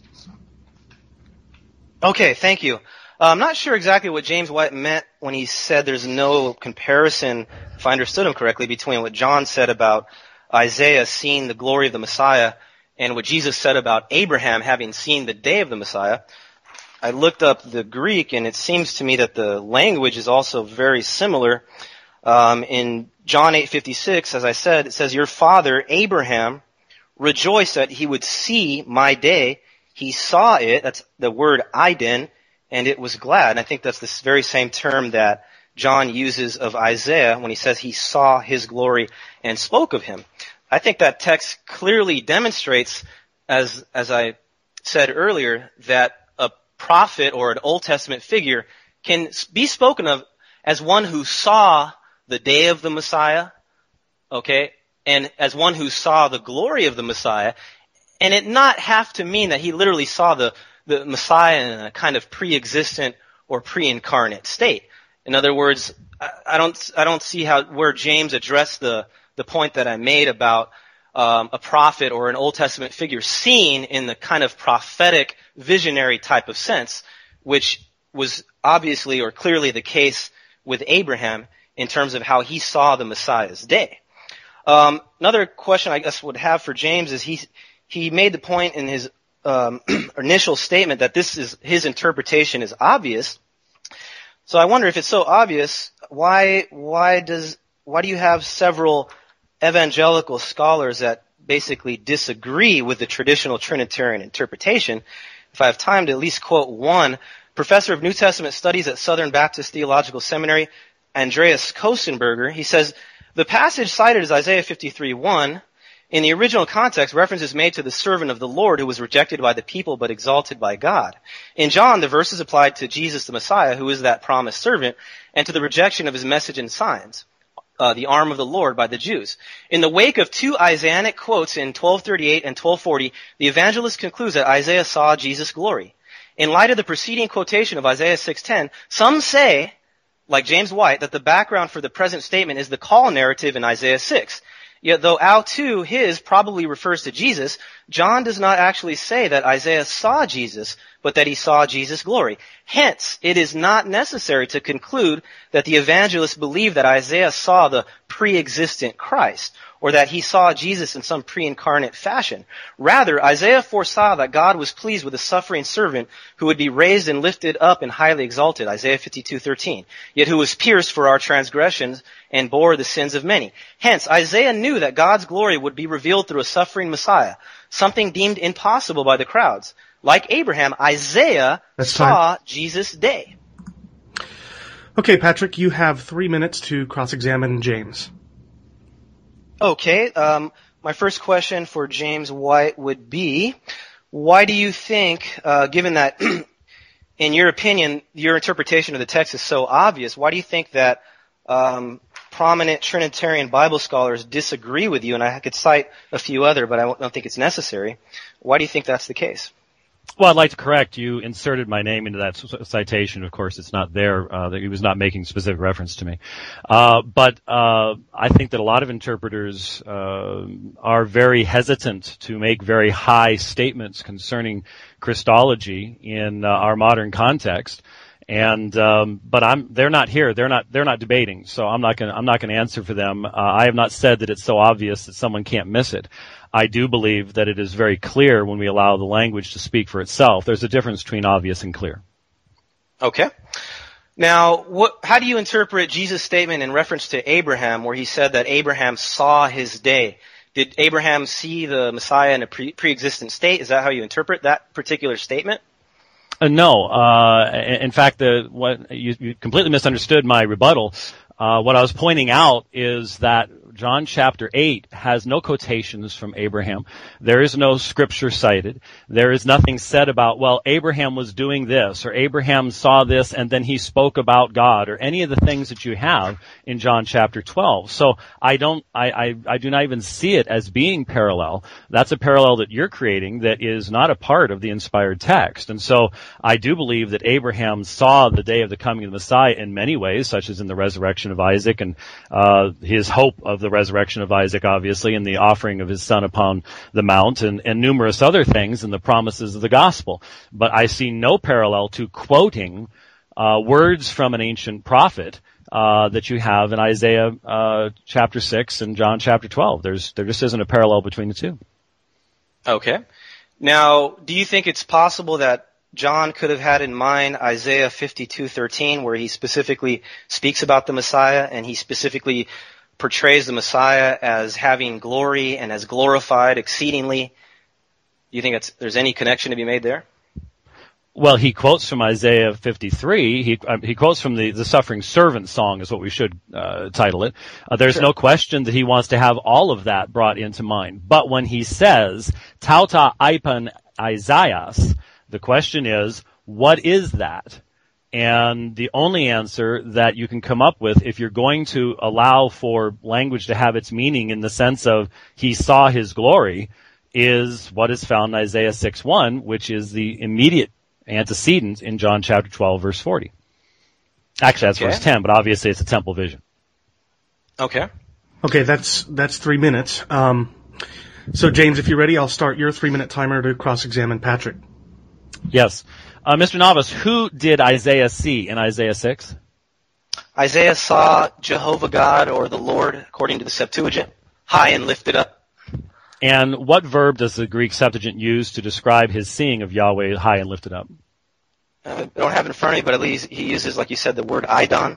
Okay, thank you. Uh, I'm not sure exactly what James White meant when he said there's no comparison, if I understood him correctly, between what John said about Isaiah seeing the glory of the Messiah and what Jesus said about Abraham having seen the day of the Messiah. I looked up the Greek, and it seems to me that the language is also very similar. Um, in John eight fifty-six, as I said, it says, "Your father Abraham rejoiced that he would see my day. He saw it," that's the word "iden," "and it was glad." And I think that's this very same term that John uses of Isaiah when he says he saw his glory and spoke of him. I think that text clearly demonstrates, as as I said earlier, that a prophet or an Old Testament figure can be spoken of as one who saw the day of the Messiah, okay, and as one who saw the glory of the Messiah, and it not have to mean that he literally saw the, the Messiah in a kind of pre-existent or pre-incarnate state. In other words, I, I don't I don't see how where James addressed the the point that I made about um, a prophet or an Old Testament figure seen in the kind of prophetic, visionary type of sense, which was obviously or clearly the case with Abraham in terms of how he saw the Messiah's day. Um, another question I guess would have for James is he he made the point in his um, initial statement that this is his interpretation is obvious. So I wonder if it's so obvious, why why does why do you have several evangelical scholars that basically disagree with the traditional Trinitarian interpretation? If I have time to at least quote one, professor of New Testament studies at Southern Baptist Theological Seminary, Andreas Kostenberger, he says, "The passage cited is Isaiah fifty-three one. In the original context, reference is made to the servant of the Lord who was rejected by the people but exalted by God. In John, the verse is applied to Jesus the Messiah, who is that promised servant, and to the rejection of his message and signs, uh, the arm of the Lord by the Jews. In the wake of two Isaianic quotes in twelve thirty-eight and twelve forty, the evangelist concludes that Isaiah saw Jesus' glory. In light of the preceding quotation of Isaiah six ten, some say, like James White, that the background for the present statement is the call narrative in Isaiah six. Yet though Al two, his, probably refers to Jesus, John does not actually say that Isaiah saw Jesus, but that he saw Jesus' glory. Hence, it is not necessary to conclude that the evangelist believed that Isaiah saw the pre-existent Christ, or that he saw Jesus in some pre-incarnate fashion. Rather, Isaiah foresaw that God was pleased with a suffering servant who would be raised and lifted up and highly exalted, Isaiah fifty-two thirteen, yet who was pierced for our transgressions and bore the sins of many. Hence, Isaiah knew that God's glory would be revealed through a suffering Messiah, something deemed impossible by the crowds. Like Abraham, Isaiah That's saw time. Jesus' day. Okay, Patrick, you have three minutes to cross-examine James. Okay, um, my first question for James White would be, why do you think, uh, given that, in your opinion, your interpretation of the text is so obvious, why do you think that um, prominent Trinitarian Bible scholars disagree with you? And I could cite a few other, but I don't think it's necessary. Why do you think that's the case? Well, I'd like to correct you. Inserted my name into that c- citation. Of course, it's not there. Uh, that he was not making specific reference to me. Uh, but uh, I think that a lot of interpreters uh, are very hesitant to make very high statements concerning Christology in uh, our modern context. And um, but I'm they're not here. They're not they're not debating. So I'm not going I'm not going to answer for them. Uh, I have not said that it's so obvious that someone can't miss it. I do believe that it is very clear when we allow the language to speak for itself. There's a difference between obvious and clear. Okay. Now, what, how do you interpret Jesus' statement in reference to Abraham, where he said that Abraham saw his day? Did Abraham see the Messiah in a pre- pre-existent state? Is that how you interpret that particular statement? Uh, no. Uh, in fact, the what you, you completely misunderstood my rebuttal. Uh, what I was pointing out is that John chapter eight has no quotations from Abraham. There is no scripture cited. There is nothing said about, well, Abraham was doing this, or Abraham saw this and then he spoke about God, or any of the things that you have in John chapter twelve. So I don't, I, I, I do not even see it as being parallel. That's a parallel that you're creating that is not a part of the inspired text. And so I do believe that Abraham saw the day of the coming of the Messiah in many ways, such as in the resurrection of Isaac and uh his hope of the resurrection of Isaac, obviously, and the offering of his son upon the mount, and, and numerous other things, and the promises of the gospel. But I see no parallel to quoting uh words from an ancient prophet uh that you have in Isaiah uh chapter six and John chapter twelve. There's there just isn't a parallel between the two. Okay. Now, do you think it's possible that John could have had in mind Isaiah fifty-two thirteen, where he specifically speaks about the Messiah, and he specifically portrays the Messiah as having glory and as glorified exceedingly? Do you think it's, there's any connection to be made there? Well, he quotes from Isaiah fifty-three. He uh, he quotes from the, the suffering servant song is what we should uh, title it. Uh, there's Sure. no question that he wants to have all of that brought into mind. But when he says, Tauta Ipan Isaias, the question is, what is that? And the only answer that you can come up with, if you're going to allow for language to have its meaning in the sense of he saw his glory, is what is found in Isaiah six one, which is the immediate antecedent in John chapter twelve, verse forty. Actually, that's Okay. verse ten, but obviously it's a temple vision. Okay. Okay, that's that's three minutes. Um, so, James, if you're ready, I'll start your three-minute timer to cross-examine Patrick. Yes. Uh, Mister Navas, who did Isaiah see in Isaiah six? Isaiah saw Jehovah God, or the Lord, according to the Septuagint, high and lifted up. And what verb does the Greek Septuagint use to describe his seeing of Yahweh high and lifted up? Uh, I don't have it in front of me, but at least he uses, like you said, the word idon.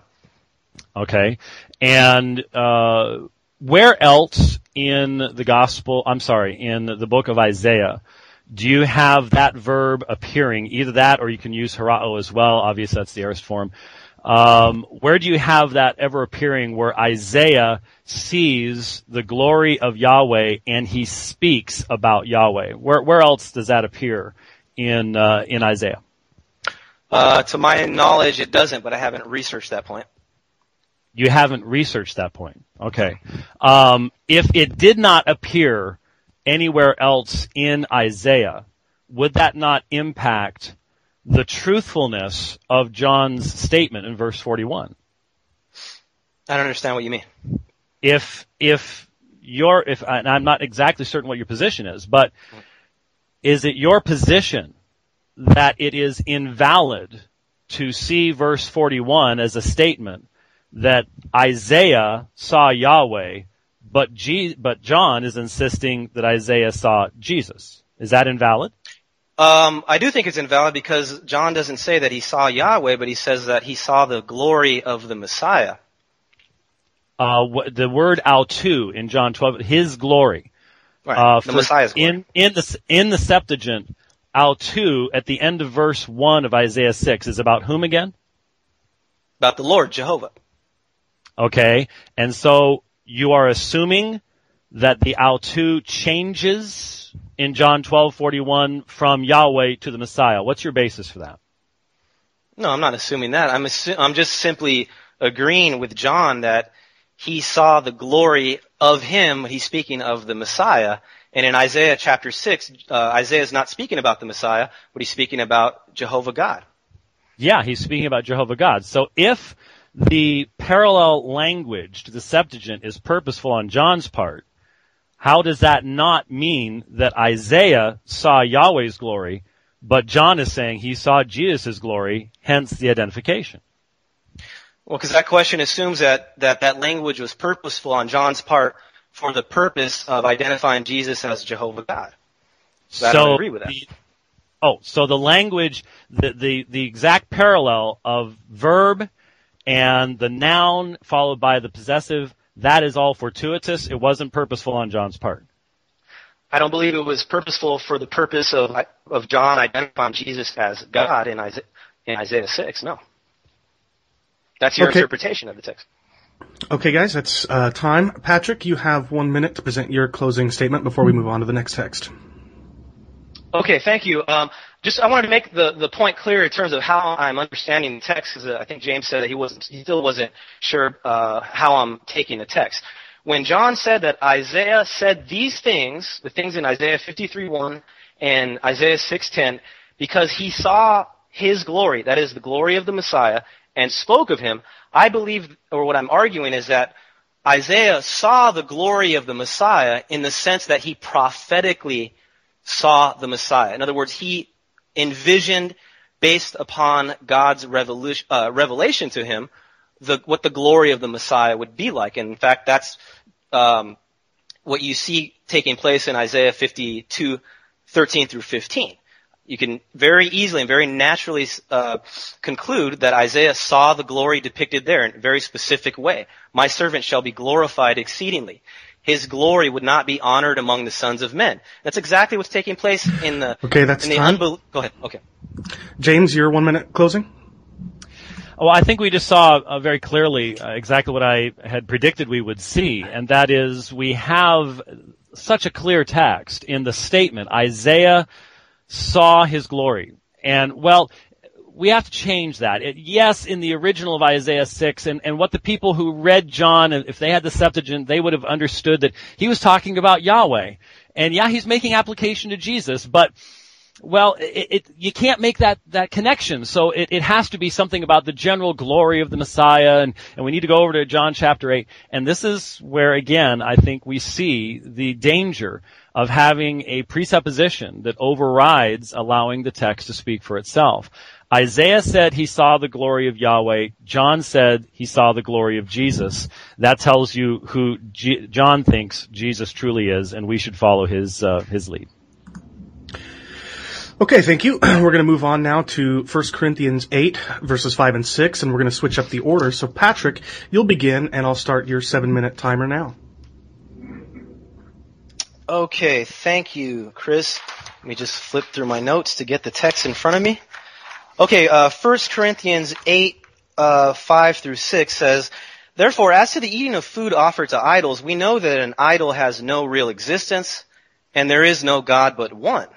Okay. And uh, where else in the gospel, I'm sorry, in the book of Isaiah, do you have that verb appearing? Either that, or you can use harao as well. Obviously, that's the aorist form. Um, where do you have that ever appearing where Isaiah sees the glory of Yahweh and he speaks about Yahweh? Where where else does that appear in uh, in Isaiah? Uh, to my knowledge, it doesn't, but I haven't researched that point. You haven't researched that point. Okay. Um, if it did not appear anywhere else in Isaiah, would that not impact the truthfulness of John's statement in verse forty-one? I don't understand what you mean. If, if your, if, and I'm not exactly certain what your position is, but is it your position that it is invalid to see verse forty-one as a statement that Isaiah saw Yahweh, but G, but John is insisting that Isaiah saw Jesus? Is that invalid? Um, I do think it's invalid because John doesn't say that he saw Yahweh, but he says that he saw the glory of the Messiah. Uh, wh- the word autou in John twelve, his glory. Right, Uh, the for- Messiah's glory. in, in the, in the Septuagint, autou at the end of verse one of Isaiah six is about whom again? About the Lord, Jehovah. Okay. And so you are assuming that the autou changes in John twelve forty-one from Yahweh to the Messiah. What's your basis for that? No, I'm not assuming that. I'm assu- I'm just simply agreeing with John that he saw the glory of him. He's speaking of the Messiah. And in Isaiah chapter six, uh, Isaiah is not speaking about the Messiah, but he's speaking about Jehovah God. Yeah, he's speaking about Jehovah God. So if the parallel language to the Septuagint is purposeful on John's part, how does that not mean that Isaiah saw Yahweh's glory, but John is saying he saw Jesus' glory, hence the identification? Well, because that question assumes that, that that language was purposeful on John's part for the purpose of identifying Jesus as Jehovah God. So I don't agree with that. The, oh, so the language, the, the, the exact parallel of verb and the noun followed by the possessive, that is all fortuitous. It wasn't purposeful on John's part. I don't believe it was purposeful for the purpose of of John identifying Jesus as God in Isaiah, in Isaiah six. No. That's your Okay. interpretation of the text. Okay, guys, that's uh, time. Patrick, you have one minute to present your closing statement before we move on to the next text. Okay, thank you. Um, just I wanted to make the, the point clear in terms of how I'm understanding the text, because uh, I think James said that he wasn't, he still wasn't sure uh, how I'm taking the text. When John said that Isaiah said these things, the things in Isaiah fifty-three one and Isaiah six ten, because he saw his glory, that is the glory of the Messiah, and spoke of him, I believe, or what I'm arguing is that Isaiah saw the glory of the Messiah in the sense that he prophetically saw the Messiah. In other words, he envisioned, based upon God's revelation, uh, revelation to him, the, what the glory of the Messiah would be like. And in fact, that's um, what you see taking place in Isaiah fifty-two, thirteen through fifteen. You can very easily and very naturally uh, conclude that Isaiah saw the glory depicted there in a very specific way. My servant shall be glorified exceedingly. His glory would not be honored among the sons of men. That's exactly what's taking place in the. Okay, that's in the time. Unbel- Go ahead. Okay. James, your one minute closing. Well, I think we just saw uh, very clearly uh, exactly what I had predicted we would see, and that is we have such a clear text in the statement, Isaiah saw his glory. And, well, we have to change that. It, yes, in the original of Isaiah six, and, and what the people who read John, if they had the Septuagint, they would have understood that he was talking about Yahweh. And yeah, he's making application to Jesus, but, well, it, it, you can't make that, that connection. So it, it has to be something about the general glory of the Messiah, and, and we need to go over to John chapter eight. And this is where, again, I think we see the danger of having a presupposition that overrides allowing the text to speak for itself. Isaiah said he saw the glory of Yahweh. John said he saw the glory of Jesus. That tells you who G- John thinks Jesus truly is, and we should follow his uh, his lead. Okay, thank you. We're going to move on now to First Corinthians eight, verses five and six, and we're going to switch up the order. So, Patrick, you'll begin, and I'll start your seven-minute timer now. Okay, thank you, Chris. Let me just flip through my notes to get the text in front of me. Okay, uh, First Corinthians eight, uh, five through six says, "Therefore, as to the eating of food offered to idols, we know that an idol has no real existence, and there is no God but one.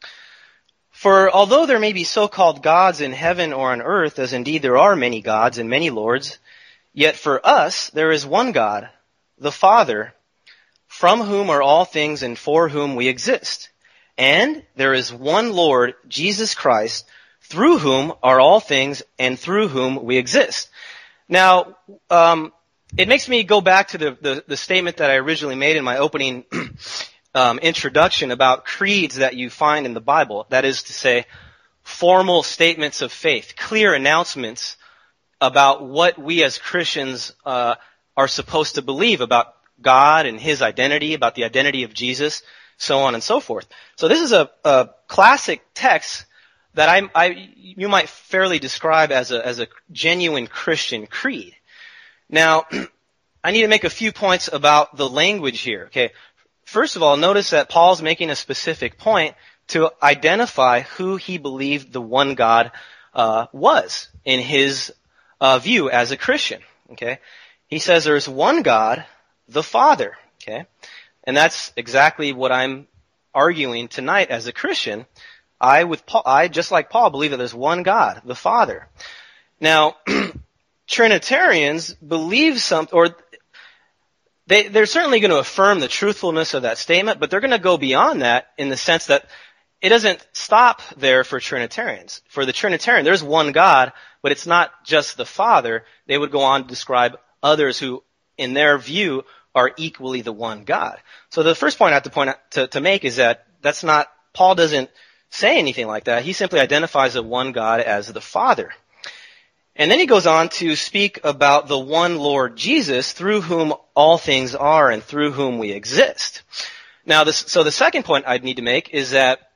For although there may be so-called gods in heaven or on earth, as indeed there are many gods and many lords, yet for us there is one God, the Father, from whom are all things and for whom we exist. And there is one Lord, Jesus Christ, through whom are all things and through whom we exist." Now, um, it makes me go back to the, the, the statement that I originally made in my opening um, introduction about creeds that you find in the Bible. That is to say, formal statements of faith, clear announcements about what we as Christians uh, are supposed to believe about God and his identity, about the identity of Jesus, so on and so forth. So this is a, a classic text that I, I, you might fairly describe as a, as a genuine Christian creed. Now, I need to make a few points about the language here. Okay, first of all, notice that Paul's making a specific point to identify who he believed the one God uh, was in his uh, view as a Christian. Okay, he says there's one God, the Father. Okay, and that's exactly what I'm arguing tonight as a Christian. I, with Paul, I, just like Paul, believe that there's one God, the Father. Now, Trinitarians believe some, or they, they're certainly going to affirm the truthfulness of that statement, but they're going to go beyond that in the sense that it doesn't stop there for Trinitarians. For the Trinitarian, there's one God, but it's not just the Father. They would go on to describe others who, in their view, are equally the one God. So the first point I have to point out, to, to make is that that's not, Paul doesn't say anything like that. He simply identifies the one God as the Father. And then he goes on to speak about the one Lord Jesus, through whom all things are and through whom we exist. Now, this, so the second point I'd need to make is that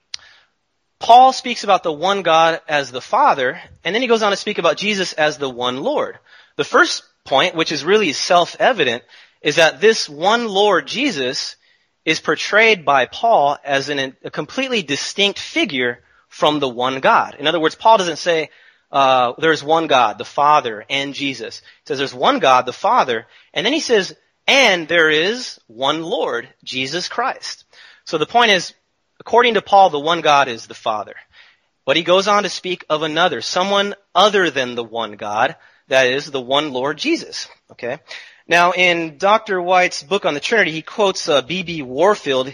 Paul speaks about the one God as the Father, and then he goes on to speak about Jesus as the one Lord. The first point, which is really self-evident, is that this one Lord Jesus is portrayed by Paul as an, a completely distinct figure from the one God. In other words, Paul doesn't say, uh, there's one God, the Father, and Jesus. He says there's one God, the Father, and then he says, and there is one Lord, Jesus Christ. So the point is, according to Paul, the one God is the Father. But he goes on to speak of another, someone other than the one God, that is the one Lord Jesus. Okay? Now, in Doctor White's book on the Trinity, he quotes uh, B B Warfield,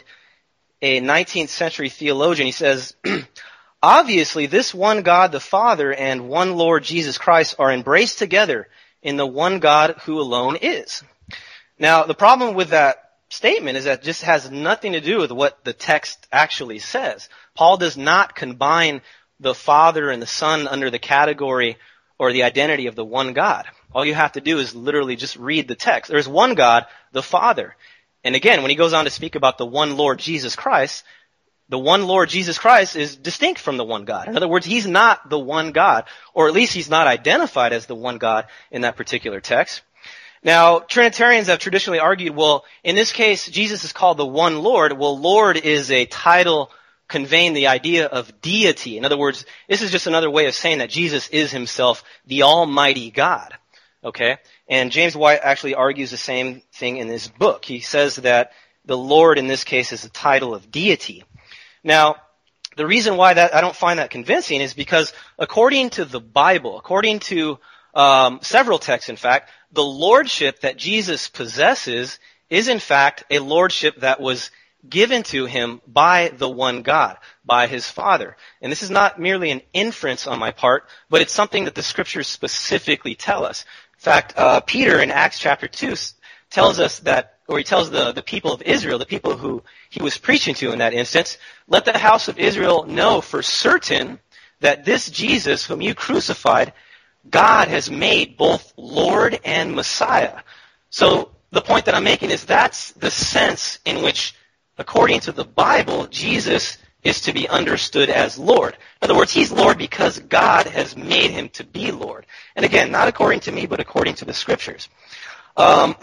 a nineteenth century theologian. He says, obviously, this one God, the Father, and one Lord Jesus Christ are embraced together in the one God who alone is. Now, the problem with that statement is that it just has nothing to do with what the text actually says. Paul does not combine the Father and the Son under the category or the identity of the one God. All you have to do is literally just read the text. There's one God, the Father. And again, when he goes on to speak about the one Lord Jesus Christ, the one Lord Jesus Christ is distinct from the one God. In other words, he's not the one God, or at least he's not identified as the one God in that particular text. Now, Trinitarians have traditionally argued, well, in this case, Jesus is called the one Lord. Well, Lord is a title conveying the idea of deity. In other words, this is just another way of saying that Jesus is himself the Almighty God. Okay? And James White actually argues the same thing in his book. He says that the Lord in this case is a title of deity. Now, the reason why that I don't find that convincing is because according to the Bible, according to um, several texts, in fact, the lordship that Jesus possesses is in fact a lordship that was given to him by the one God, by his Father. And this is not merely an inference on my part, but it's something that the scriptures specifically tell us. In fact, uh, Peter in Acts chapter two tells us that, or he tells the, the people of Israel, the people who he was preaching to in that instance, let the house of Israel know for certain that this Jesus whom you crucified, God has made both Lord and Messiah. So the point that I'm making is that's the sense in which, according to the Bible, Jesus is to be understood as Lord. In other words, he's Lord because God has made him to be Lord. And again, not according to me, but according to the scriptures. Um,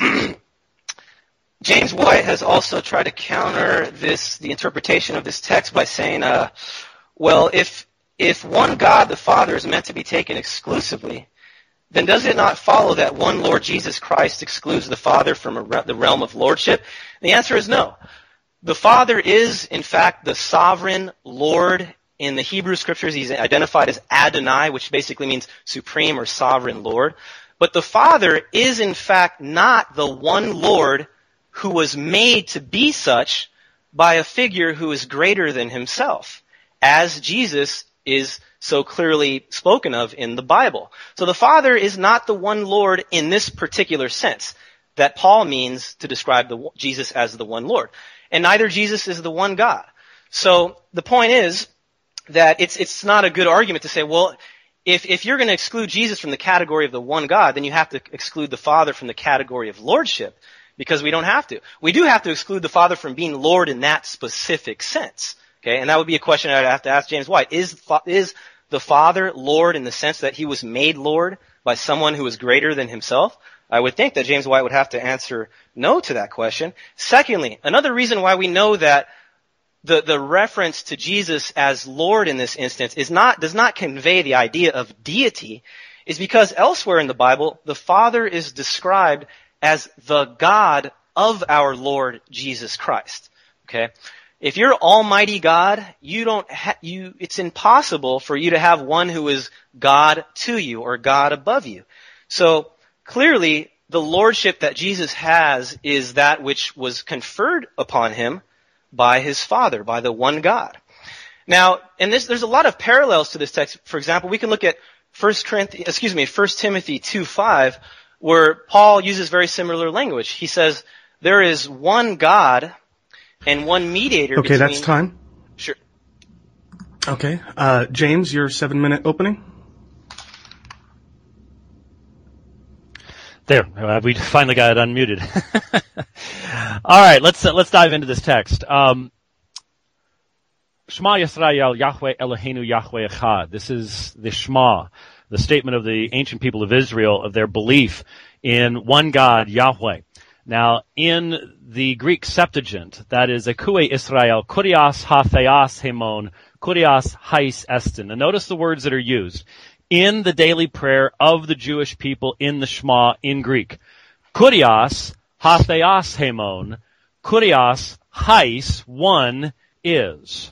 James White has also tried to counter this, the interpretation of this text by saying, uh, well, if if one God, the Father, is meant to be taken exclusively, then does it not follow that one Lord Jesus Christ excludes the Father from a re- the realm of lordship? The answer is no. The Father is, in fact, the sovereign Lord. In the Hebrew scriptures, he's identified as Adonai, which basically means supreme or sovereign Lord. But the Father is, in fact, not the one Lord who was made to be such by a figure who is greater than himself, as Jesus is so clearly spoken of in the Bible. So the Father is not the one Lord in this particular sense that Paul means to describe the, Jesus as the one Lord. And neither Jesus is the one God. So the point is that it's it's not a good argument to say, well, if if you're going to exclude Jesus from the category of the one God, then you have to exclude the Father from the category of lordship, because we don't have to. We do have to exclude the Father from being Lord in that specific sense. Okay, and that would be a question I'd have to ask James White. Is is the Father Lord in the sense that he was made Lord by someone who is greater than himself? I would think that James White would have to answer no to that question. Secondly, another reason why we know that the, the reference to Jesus as Lord in this instance is not, does not convey the idea of deity is because elsewhere in the Bible, the Father is described as the God of our Lord Jesus Christ. Okay? If you're Almighty God, you don't ha- you, it's impossible for you to have one who is God to you or God above you. So, clearly, the lordship that Jesus has is that which was conferred upon him by his Father, by the one God. Now, and this, there's a lot of parallels to this text. For example, we can look at First Corinthians, excuse me, First Timothy two five, where Paul uses very similar language. He says, there is one God and one mediator Okay, between... that's time. Sure. Okay. Uh, James, your seven-minute opening? There, uh, we finally got it unmuted. All right, let's uh, let's dive into this text. Um, Shema Yisrael, Yahweh Eloheinu, Yahweh Echad. This is the Shema, the statement of the ancient people of Israel of their belief in one God, Yahweh. Now, in the Greek Septuagint, that is Ekue Israel, Kurias ha theas hemon, Kurias hais estin. And notice the words that are used. in the daily prayer of the Jewish people in the Shema in Greek. Kurios, hatheos hemon, kurios, hais, one is.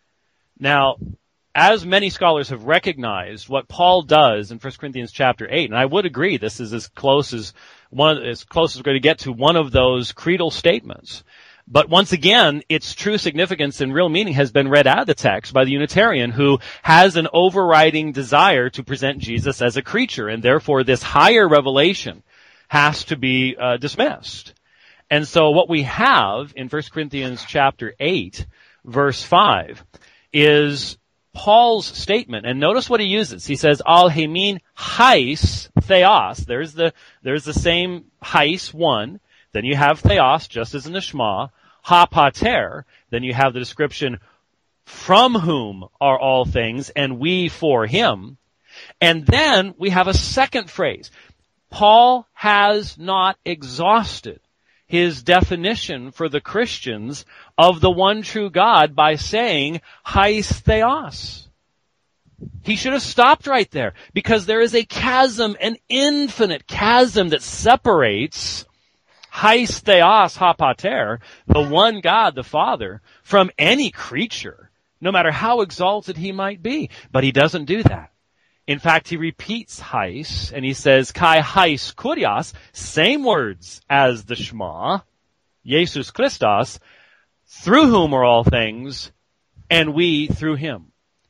Now, as many scholars have recognized, what Paul does in First Corinthians chapter eight, and I would agree this is as close as one, as close as we're going to get to one of those creedal statements. But once again, its true significance and real meaning has been read out of the text by the Unitarian, who has an overriding desire to present Jesus as a creature, and therefore this higher revelation has to be uh, dismissed. And so what we have in First Corinthians chapter eight, verse five, is Paul's statement, and notice what he uses. He says, al hemin hais theos. There's the, there's the same hais, one. Then you have theos, just as in the Shema. Ha pater. Then you have the description, from whom are all things, and we for him. And then we have a second phrase. Paul has not exhausted his definition for the Christians of the one true God by saying, hais theos. He should have stopped right there, because there is a chasm, an infinite chasm that separates hais theos ha pater, the one God, the Father, from any creature, no matter how exalted he might be. But he doesn't do that. In fact, he repeats hais, and he says, kai hais kurios, same words as the Shema, Jesus Christos, through whom are all things, and we through him.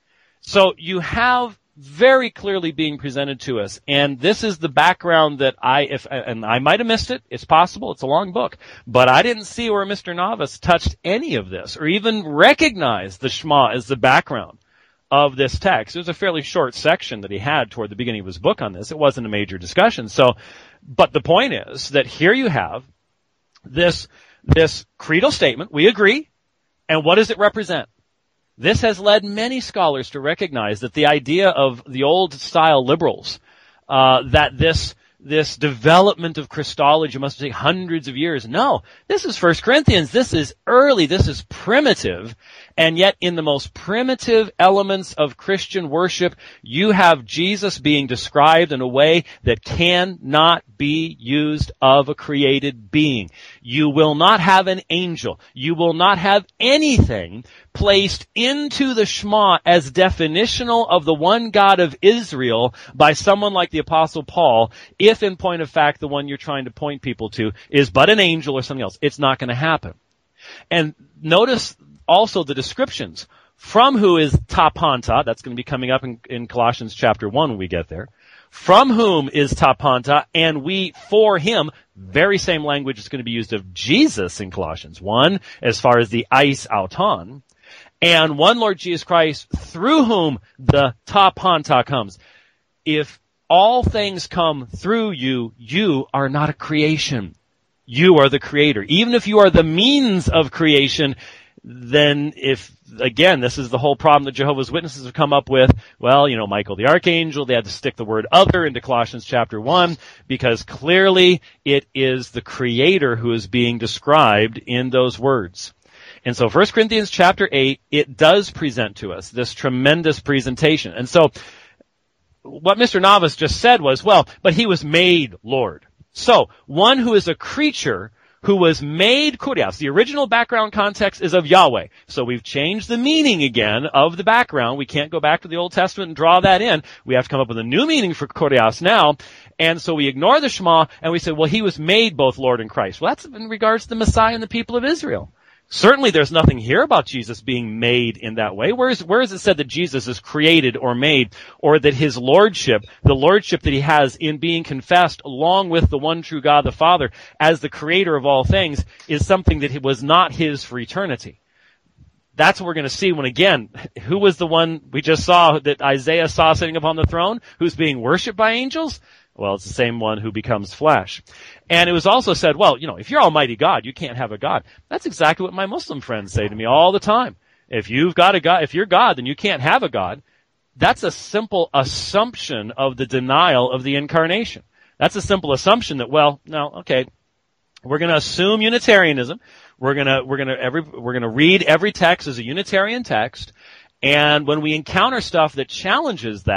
So you have very clearly being presented to us, and this is the background that I, if, and I might have missed it, it's possible, it's a long book, but I didn't see where Mister Navas touched any of this, or even recognized the Shema as the background of this text. It was a fairly short section that he had toward the beginning of his book on this. It wasn't a major discussion. So, but the point is that here you have this, this creedal statement. We agree. And what does it represent? This has led many scholars to recognize that the idea of the old style liberals, uh, that this, this development of Christology must take hundreds of years. No, this is First Corinthians. This is early. This is primitive. And yet in the most primitive elements of Christian worship, you have Jesus being described in a way that cannot be used of a created being. You will not have an angel. You will not have anything placed into the Shema as definitional of the one God of Israel by someone like the Apostle Paul, if in point of fact the one you're trying to point people to is but an angel or something else. It's not going to happen. And notice also the descriptions. From who is tapanta, that's going to be coming up in, in Colossians chapter one when we get there. From whom is tapanta, and we for him. Very same language is going to be used of Jesus in Colossians one, as far as the eis auton. And one Lord Jesus Christ, through whom the tapanta comes. If all things come through you, you are not a creation. You are the creator. Even if you are the means of creation, then if, again, this is the whole problem that Jehovah's Witnesses have come up with. Well, you know, Michael the Archangel, they had to stick the word other into Colossians chapter one, because clearly it is the Creator who is being described in those words. And so First Corinthians chapter eight, it does present to us this tremendous presentation. And so what Mister Navas just said was, well, but he was made Lord. So one who is a creature who was made kurios. The original background context is of Yahweh. So we've changed the meaning again of the background. We can't go back to the Old Testament and draw that in. We have to come up with a new meaning for kurios now. And so we ignore the Shema and we say, well, he was made both Lord and Christ. Well, that's in regards to the Messiah and the people of Israel. Certainly there's nothing here about Jesus being made in that way. Where is, where is it said that Jesus is created or made, or that his lordship, the lordship that he has in being confessed along with the one true God the Father as the creator of all things, is something that was not his for eternity? That's what we're going to see when, again, who was the one we just saw that Isaiah saw sitting upon the throne, who's being worshipped by angels? Well, it's the same one who becomes flesh. And it was also said, well, you know, if you're Almighty God, you can't have a God. That's exactly what my Muslim friends say to me all the time. If you've got a God, if you're God, then you can't have a God. That's a simple assumption of the denial of the incarnation. That's a simple assumption that, well, no, okay, we're going to assume Unitarianism. We're going to, we're going to every, we're going to read every text as a Unitarian text. And when we encounter stuff that challenges that,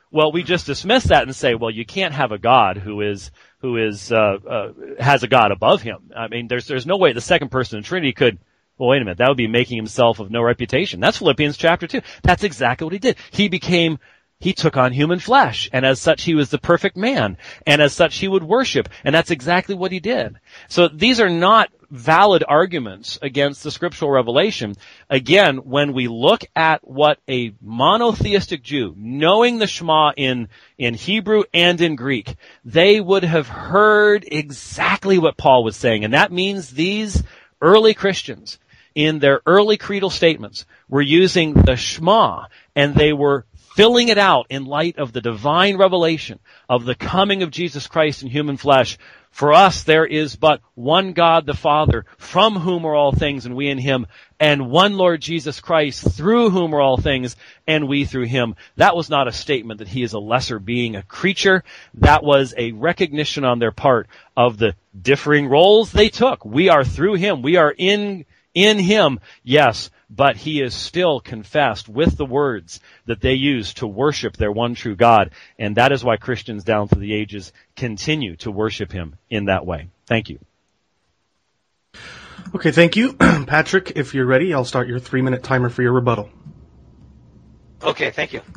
Well, we just dismiss that and say, well, you can't have a God who is who is uh, uh, has a God above him. I mean, there's there's no way the second person of the Trinity could. Well, wait a minute. That would be making himself of no reputation. That's Philippians chapter two. That's exactly what he did. He became, he took on human flesh, and as such he was the perfect man, and as such he would worship, and that's exactly what he did. So these are not valid arguments against the scriptural revelation. Again, when we look at what a monotheistic Jew, knowing the Shema in, in Hebrew and in Greek, they would have heard exactly what Paul was saying, and that means these early Christians, in their early creedal statements, were using the Shema, and they were filling it out in light of the divine revelation of the coming of Jesus Christ in human flesh. For us, there is but one God the Father, from whom are all things, and we in him, and one Lord Jesus Christ, through whom are all things, and we through him. That was not a statement that he is a lesser being, a creature. That was a recognition on their part of the differing roles they took. We are through him. We are in in him, yes, but he is still confessed with the words that they use to worship their one true God. And that is why Christians down through the ages continue to worship him in that way. Thank you. Okay, thank you. Patrick, if you're ready, I'll start your three-minute timer for your rebuttal. Okay, thank you.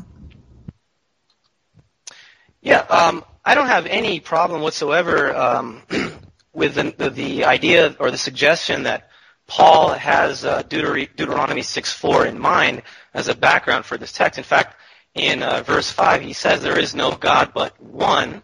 Yeah, um, I don't have any problem whatsoever um, with the, the, the idea or the suggestion that Paul has uh, Deuter- Deuteronomy six four in mind as a background for this text. In fact, in uh, verse five, he says there is no God but one.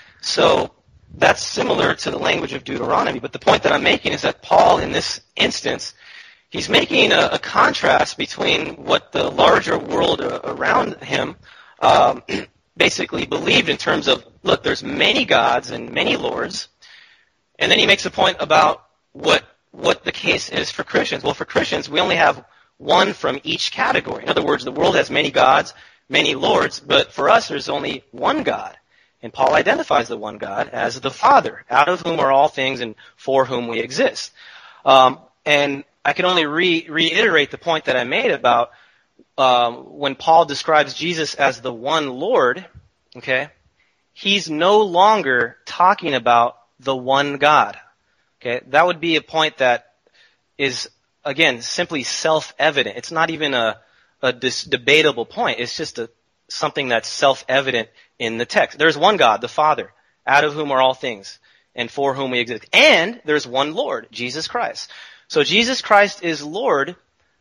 So that's similar to the language of Deuteronomy. But the point that I'm making is that Paul, in this instance, he's making a, a contrast between what the larger world uh, around him um, basically believed in terms of, look, there's many gods and many lords. And then he makes a point about what what the case is for Christians. Well, for Christians, we only have one from each category. In other words, the world has many gods, many lords, but for us, there's only one God. And Paul identifies the one God as the Father, out of whom are all things and for whom we exist. Um, and I can only re- reiterate the point that I made about um, when Paul describes Jesus as the one Lord, okay, he's no longer talking about the one God. Okay, that would be a point that is, again, simply self-evident. It's not even a, a dis- debatable point. It's just a, something that's self-evident in the text. There's one God, the Father, out of whom are all things, and for whom we exist. And there's one Lord, Jesus Christ. So Jesus Christ is Lord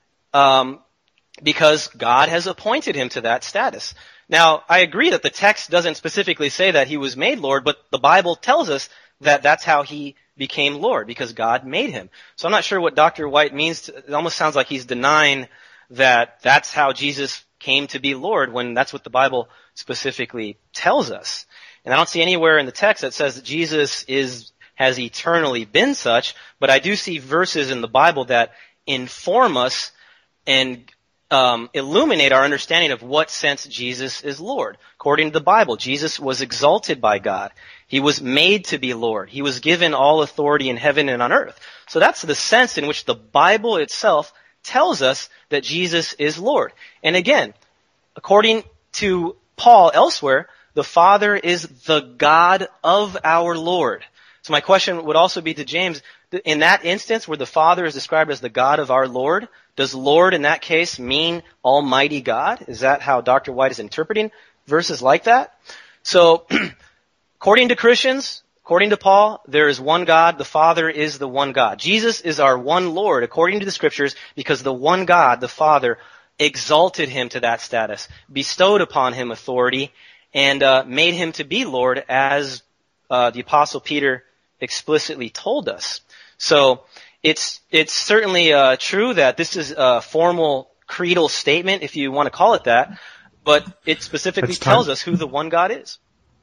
um, because God has appointed him to that status. Now, I agree that the text doesn't specifically say that he was made Lord, but the Bible tells us that that's how he became Lord, because God made him. So I'm not sure what Doctor White means. To, it almost sounds like he's denying that that's how Jesus came to be Lord, when that's what the Bible specifically tells us. And I don't see anywhere in the text that says that Jesus is has eternally been such, but I do see verses in the Bible that inform us and um, illuminate our understanding of what sense Jesus is Lord. According to the Bible, Jesus was exalted by God. He was made to be Lord. He was given all authority in heaven and on earth. So that's the sense in which the Bible itself tells us that Jesus is Lord. And again, according to Paul elsewhere, the Father is the God of our Lord. So my question would also be to James, in that instance where the Father is described as the God of our Lord, does Lord in that case mean Almighty God? Is that how Doctor White is interpreting verses like that? So, according to Christians, according to Paul, there is one God. The Father is the one God. Jesus is our one Lord, according to the Scriptures, because the one God, the Father, exalted him to that status, bestowed upon him authority, and uh, made him to be Lord, as uh, the Apostle Peter explicitly told us. So it's it's certainly uh, true that this is a formal creedal statement, if you want to call it that, but it specifically tells us who the one God is.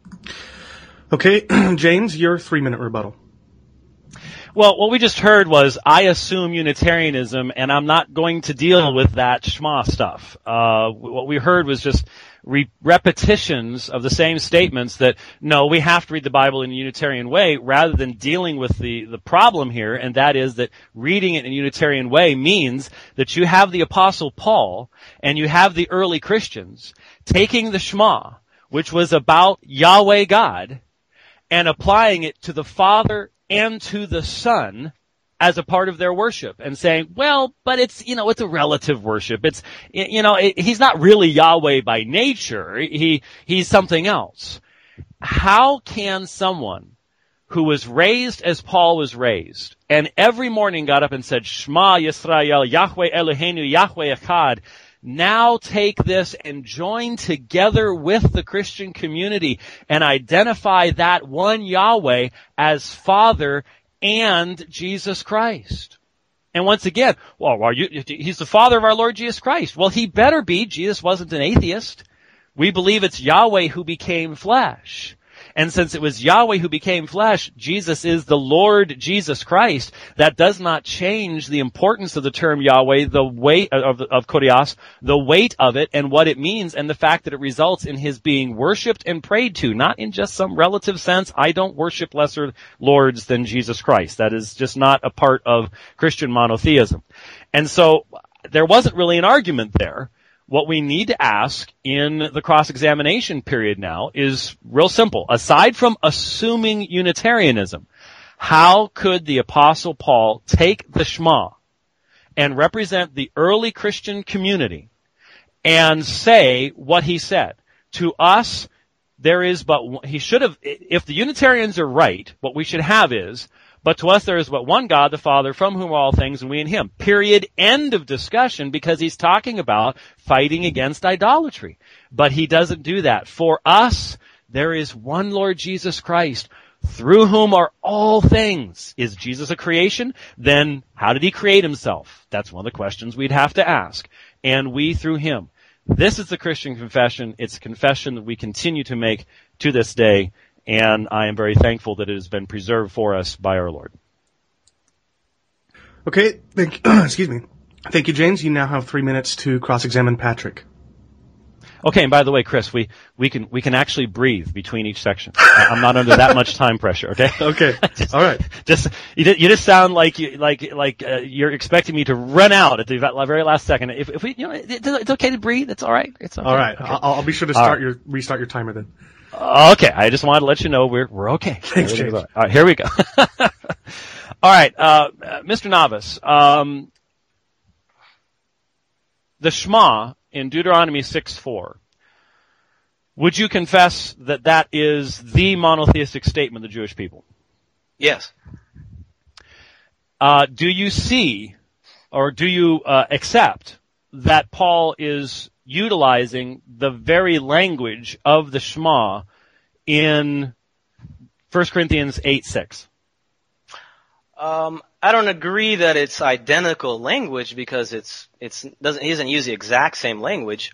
Okay, James, your three-minute rebuttal. Well, what we just heard was, I assume Unitarianism, and I'm not going to deal with that Shema stuff. Uh, what we heard was just re- repetitions of the same statements that, no, we have to read the Bible in a Unitarian way, rather than dealing with the, the problem here, and that is that reading it in a Unitarian way means that you have the Apostle Paul, and you have the early Christians taking the Shema, which was about Yahweh God, and applying it to the Father and to the Son as a part of their worship, and saying, well, but it's, you know, it's a relative worship. It's, you know, it, he's not really Yahweh by nature. He, he's something else. How can someone who was raised as Paul was raised, and every morning got up and said, Shema Yisrael, Yahweh Eloheinu, Yahweh Echad, now take this and join together with the Christian community and identify that one Yahweh as Father and Jesus Christ? And once again, well, are you, he's the Father of our Lord Jesus Christ. Well, he better be. Jesus wasn't an atheist. We believe it's Yahweh who became flesh. And since it was Yahweh who became flesh, Jesus is the Lord Jesus Christ. That does not change the importance of the term Yahweh, the weight of, of Kurios, the weight of it and what it means, and the fact that it results in his being worshipped and prayed to, not in just some relative sense. I don't worship lesser lords than Jesus Christ. That is just not a part of Christian monotheism. And so there wasn't really an argument there. What we need to ask in the cross-examination period now is real simple. Aside from assuming Unitarianism, how could the Apostle Paul take the Shema and represent the early Christian community and say what he said? To us, there is but one, he should have, if the Unitarians are right, what we should have is, but to us there is but one God, the Father, from whom are all things, and we in him. Period. End of discussion, because he's talking about fighting against idolatry. But he doesn't do that. For us, there is one Lord Jesus Christ, through whom are all things. Is Jesus a creation? Then how did he create himself? That's one of the questions we'd have to ask. And we through him. This is the Christian confession. It's a confession that we continue to make to this day. And I am very thankful that it has been preserved for us by our Lord. Okay, thank excuse me. Thank you, James. You now have three minutes to cross-examine Patrick. Okay, and by the way, Chris, we, we can we can actually breathe between each section. I'm not under that much time pressure. Okay. Okay. just, All right. Just you, you just sound like you like like uh, you're expecting me to run out at the very last second. If, if we, you know, it, it's okay to breathe. It's all right. It's okay. All right. Okay. I'll, I'll be sure to start right. your restart your timer then. Okay, I just wanted to let you know we're we're okay. Thanks, James. All right, here we go. All right, uh, Mister Novice, um, the Shema in Deuteronomy six four. Would you confess that that is the monotheistic statement of the Jewish people? Yes. Uh, do you see, or do you uh, accept that Paul is utilizing the very language of the Shema in First Corinthians eight six? Um, I don't agree that it's identical language, because it's it's doesn't he doesn't use the exact same language.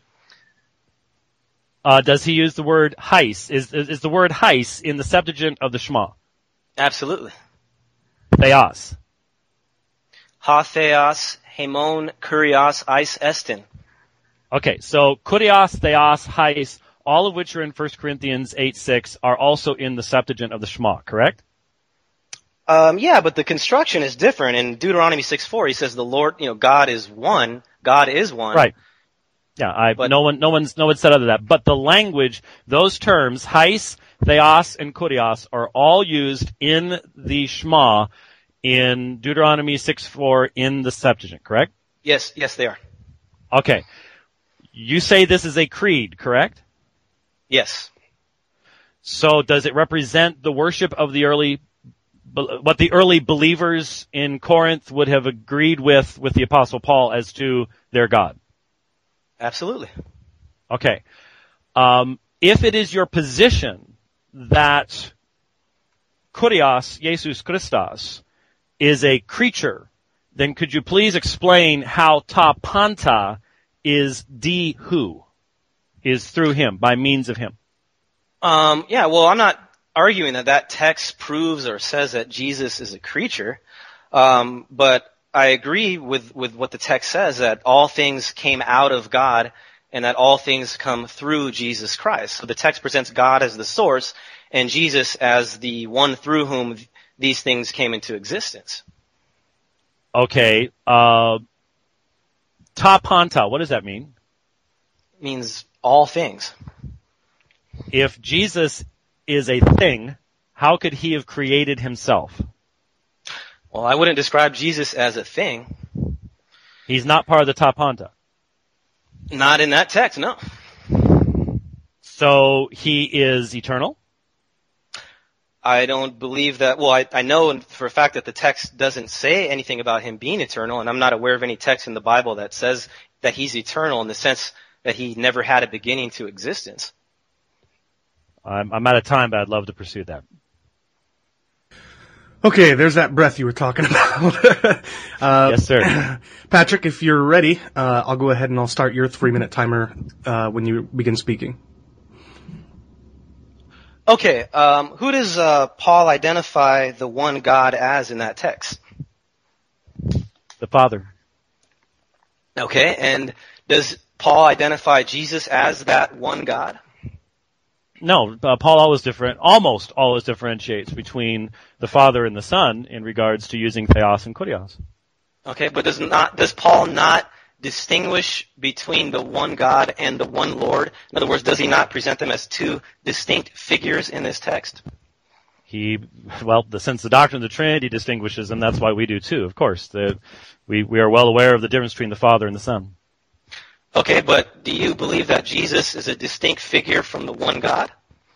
Uh, does he use the word heis? Is, is is the word heis in the Septuagint of the Shema? Absolutely. Theos. Ha theos, hemon, kurios, eis estin. Okay, so kurios, theos, heis, all of which are in First Corinthians eight six, are also in the Septuagint of the Shema, correct? Um, yeah, but the construction is different. In Deuteronomy six four, he says the Lord, you know, God is one. God is one. Right. Yeah, I, but, no one, no one's, no one said other than that. But the language, those terms, heis, theos, and kurios, are all used in the Shema in Deuteronomy six four in the Septuagint, correct? Yes, yes, they are. Okay. You say this is a creed, correct? Yes. So does it represent the worship of the early, what the early believers in Corinth would have agreed with, with the Apostle Paul as to their God? Absolutely. Okay. Um, if it is your position that Kurios, Jesus Christos, is a creature, then could you please explain how ta panta is di who, is through him, by means of him? Um, yeah, well, I'm not arguing that that text proves or says that Jesus is a creature, um, but I agree with, with what the text says, that all things came out of God and that all things come through Jesus Christ. So the text presents God as the source and Jesus as the one through whom these things came into existence. Okay. Uh, ta panta, what does that mean? It means all things. If Jesus is a thing, how could he have created himself? Well, I wouldn't describe Jesus as a thing. He's not part of the Tapanta. Not in that text, no. So he is eternal? I don't believe that. Well, I, I know for a fact that the text doesn't say anything about him being eternal, and I'm not aware of any text in the Bible that says that he's eternal in the sense that he never had a beginning to existence. I'm, I'm out of time, but I'd love to pursue that. Okay, there's that breath you were talking about. uh, Yes, sir. Patrick, if you're ready, uh, I'll go ahead and I'll start your three-minute timer uh, when you begin speaking. Okay, um, who does uh, Paul identify the one God as in that text? The Father. Okay, and does Paul identify Jesus as that one God? No, uh, Paul always different, almost always differentiates between the Father and the Son in regards to using theos and kurios. Okay, but does not does Paul not distinguish between the one God and the one Lord? In other words, does he not present them as two distinct figures in this text? He, well, the, since the doctrine of the Trinity distinguishes them, that's why we do too, of course. The, we, we are well aware of the difference between the Father and the Son. Okay, but do you believe that Jesus is a distinct figure from the one God?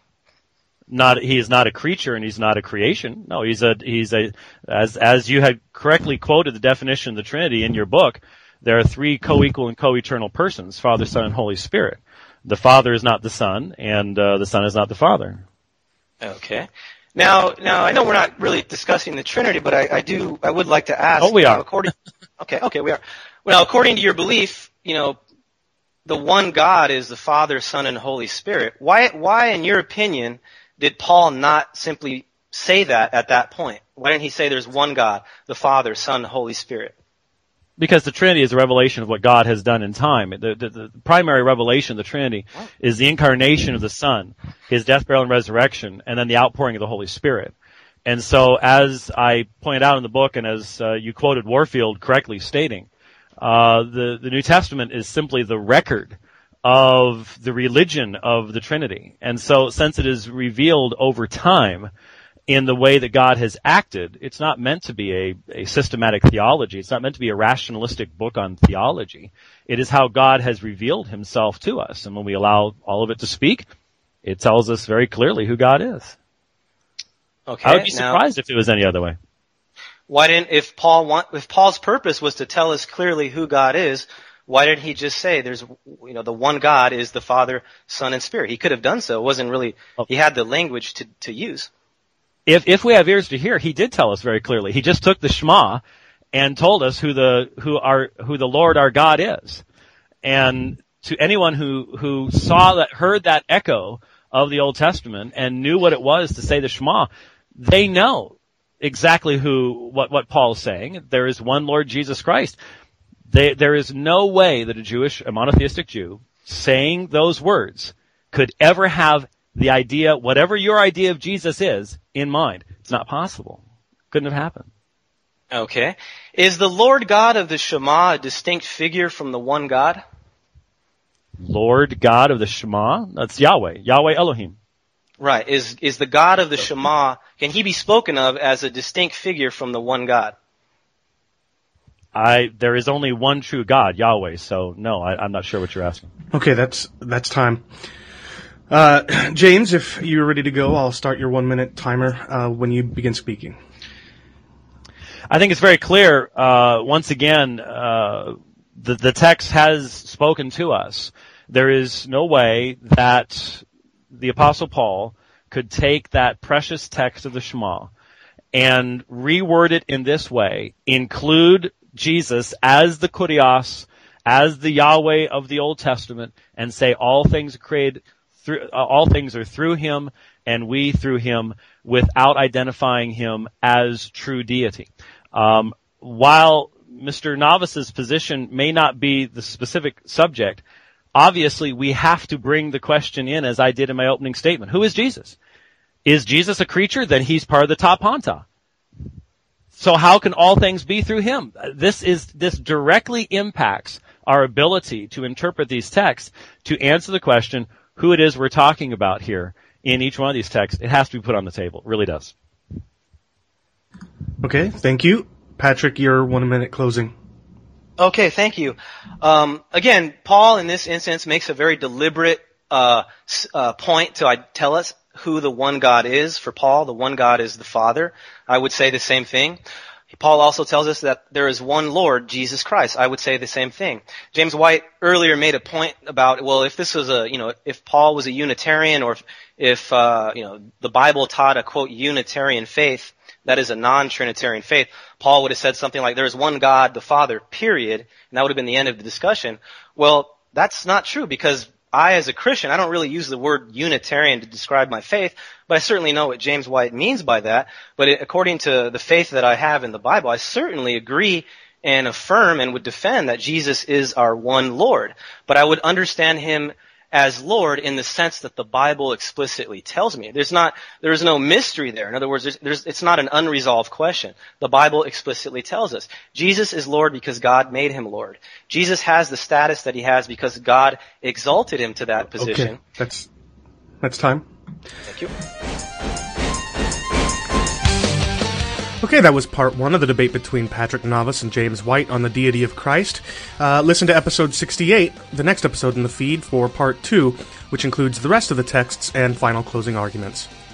Not, he is not a creature and he's not a creation. No, he's a, he's a, as, as you had correctly quoted the definition of the Trinity in your book, there are three co-equal and co-eternal persons, Father, Son, and Holy Spirit. The Father is not the Son, and uh, the Son is not the Father. Okay. Now, now I know we're not really discussing the Trinity, but I, I do, I would like to ask. Oh, we you know, are. according, okay, okay, we are. Well, according to your belief, you know, the one God is the Father, Son, and Holy Spirit. Why, why, in your opinion, did Paul not simply say that at that point? Why didn't he say there's one God, the Father, Son, Holy Spirit? Because the Trinity is a revelation of what God has done in time. The, the, the primary revelation of the Trinity is the incarnation of the Son, His death, burial, and resurrection, and then the outpouring of the Holy Spirit. And so, as I pointed out in the book, and as uh, you quoted Warfield correctly stating, uh, the, the New Testament is simply the record of the religion of the Trinity. And so, since it is revealed over time, in the way that God has acted, it's not meant to be a, a systematic theology. It's not meant to be a rationalistic book on theology. It is how God has revealed himself to us. And when we allow all of it to speak, it tells us very clearly who God is. Okay. I would be now, surprised if it was any other way. Why didn't, if Paul want, if Paul's purpose was to tell us clearly who God is, why didn't he just say there's, you know, the one God is the Father, Son, and Spirit? He could have done so. It wasn't really, Oh. he had the language to, to use. If, if we have ears to hear, he did tell us very clearly. He just took the Shema and told us who the, who our, who the Lord our God is. And to anyone who, who saw that, heard that echo of the Old Testament and knew what it was to say the Shema, they know exactly who, what, what Paul's saying. There is one Lord Jesus Christ. They, there is no way that a Jewish, a monotheistic Jew, saying those words could ever have the idea, whatever your idea of Jesus is, in mind. It's not possible. Couldn't have happened. Okay. Is the Lord God of the Shema a distinct figure from the one God? Lord God of the Shema? That's Yahweh. Yahweh Elohim. Right. Is, is the God of the Shema, can he be spoken of as a distinct figure from the one God? I, there is only one true God, Yahweh, so no, I, I'm not sure what you're asking. Okay, that's that's time. Uh, James, if you're ready to go, I'll start your one-minute timer uh, when you begin speaking. I think it's very clear, uh, once again, uh, the, the text has spoken to us. There is no way that the Apostle Paul could take that precious text of the Shema and reword it in this way, include Jesus as the Kurios, as the Yahweh of the Old Testament, and say all things are created through, uh, all things are through him and we through him, without identifying him as true deity. Um, while Mister Novice's position may not be the specific subject, obviously we have to bring the question in, as I did in my opening statement. Who is Jesus? Is Jesus a creature? Then he's part of the Tapanta. So how can all things be through him? This is, this directly impacts our ability to interpret these texts to answer the question, who it is we're talking about here in each one of these texts, it has to be put on the table. It really does. Okay, thank you. Patrick, your one-minute closing. Okay, thank you. Um, again, Paul in this instance makes a very deliberate uh, uh, point to uh, tell us who the one God is. For Paul, the one God is the Father. I would say the same thing. Paul also tells us that there is one Lord, Jesus Christ. I would say the same thing. James White earlier made a point about, well, if this was a, you know, if Paul was a Unitarian, or if, if uh, you know, the Bible taught a, quote, Unitarian faith, that is a non-Trinitarian faith, Paul would have said something like, there is one God, the Father, period, and that would have been the end of the discussion. Well, that's not true, because I, as a Christian, I don't really use the word Unitarian to describe my faith, but I certainly know what James White means by that. But it, according to the faith that I have in the Bible, I certainly agree and affirm and would defend that Jesus is our one Lord. But I would understand him as Lord in the sense that the Bible explicitly tells me. There's not, there's no mystery there. In other words, there's, there's, it's not an unresolved question. The Bible explicitly tells us Jesus is Lord because God made him Lord. Jesus has the status that he has because God exalted him to that position. Okay, that's, that's time. Thank you. Okay, that was part one of the debate between Patrick Navas and James White on the deity of Christ. Uh, listen to episode sixty-eight, the next episode in the feed, for part two, which includes the rest of the texts and final closing arguments.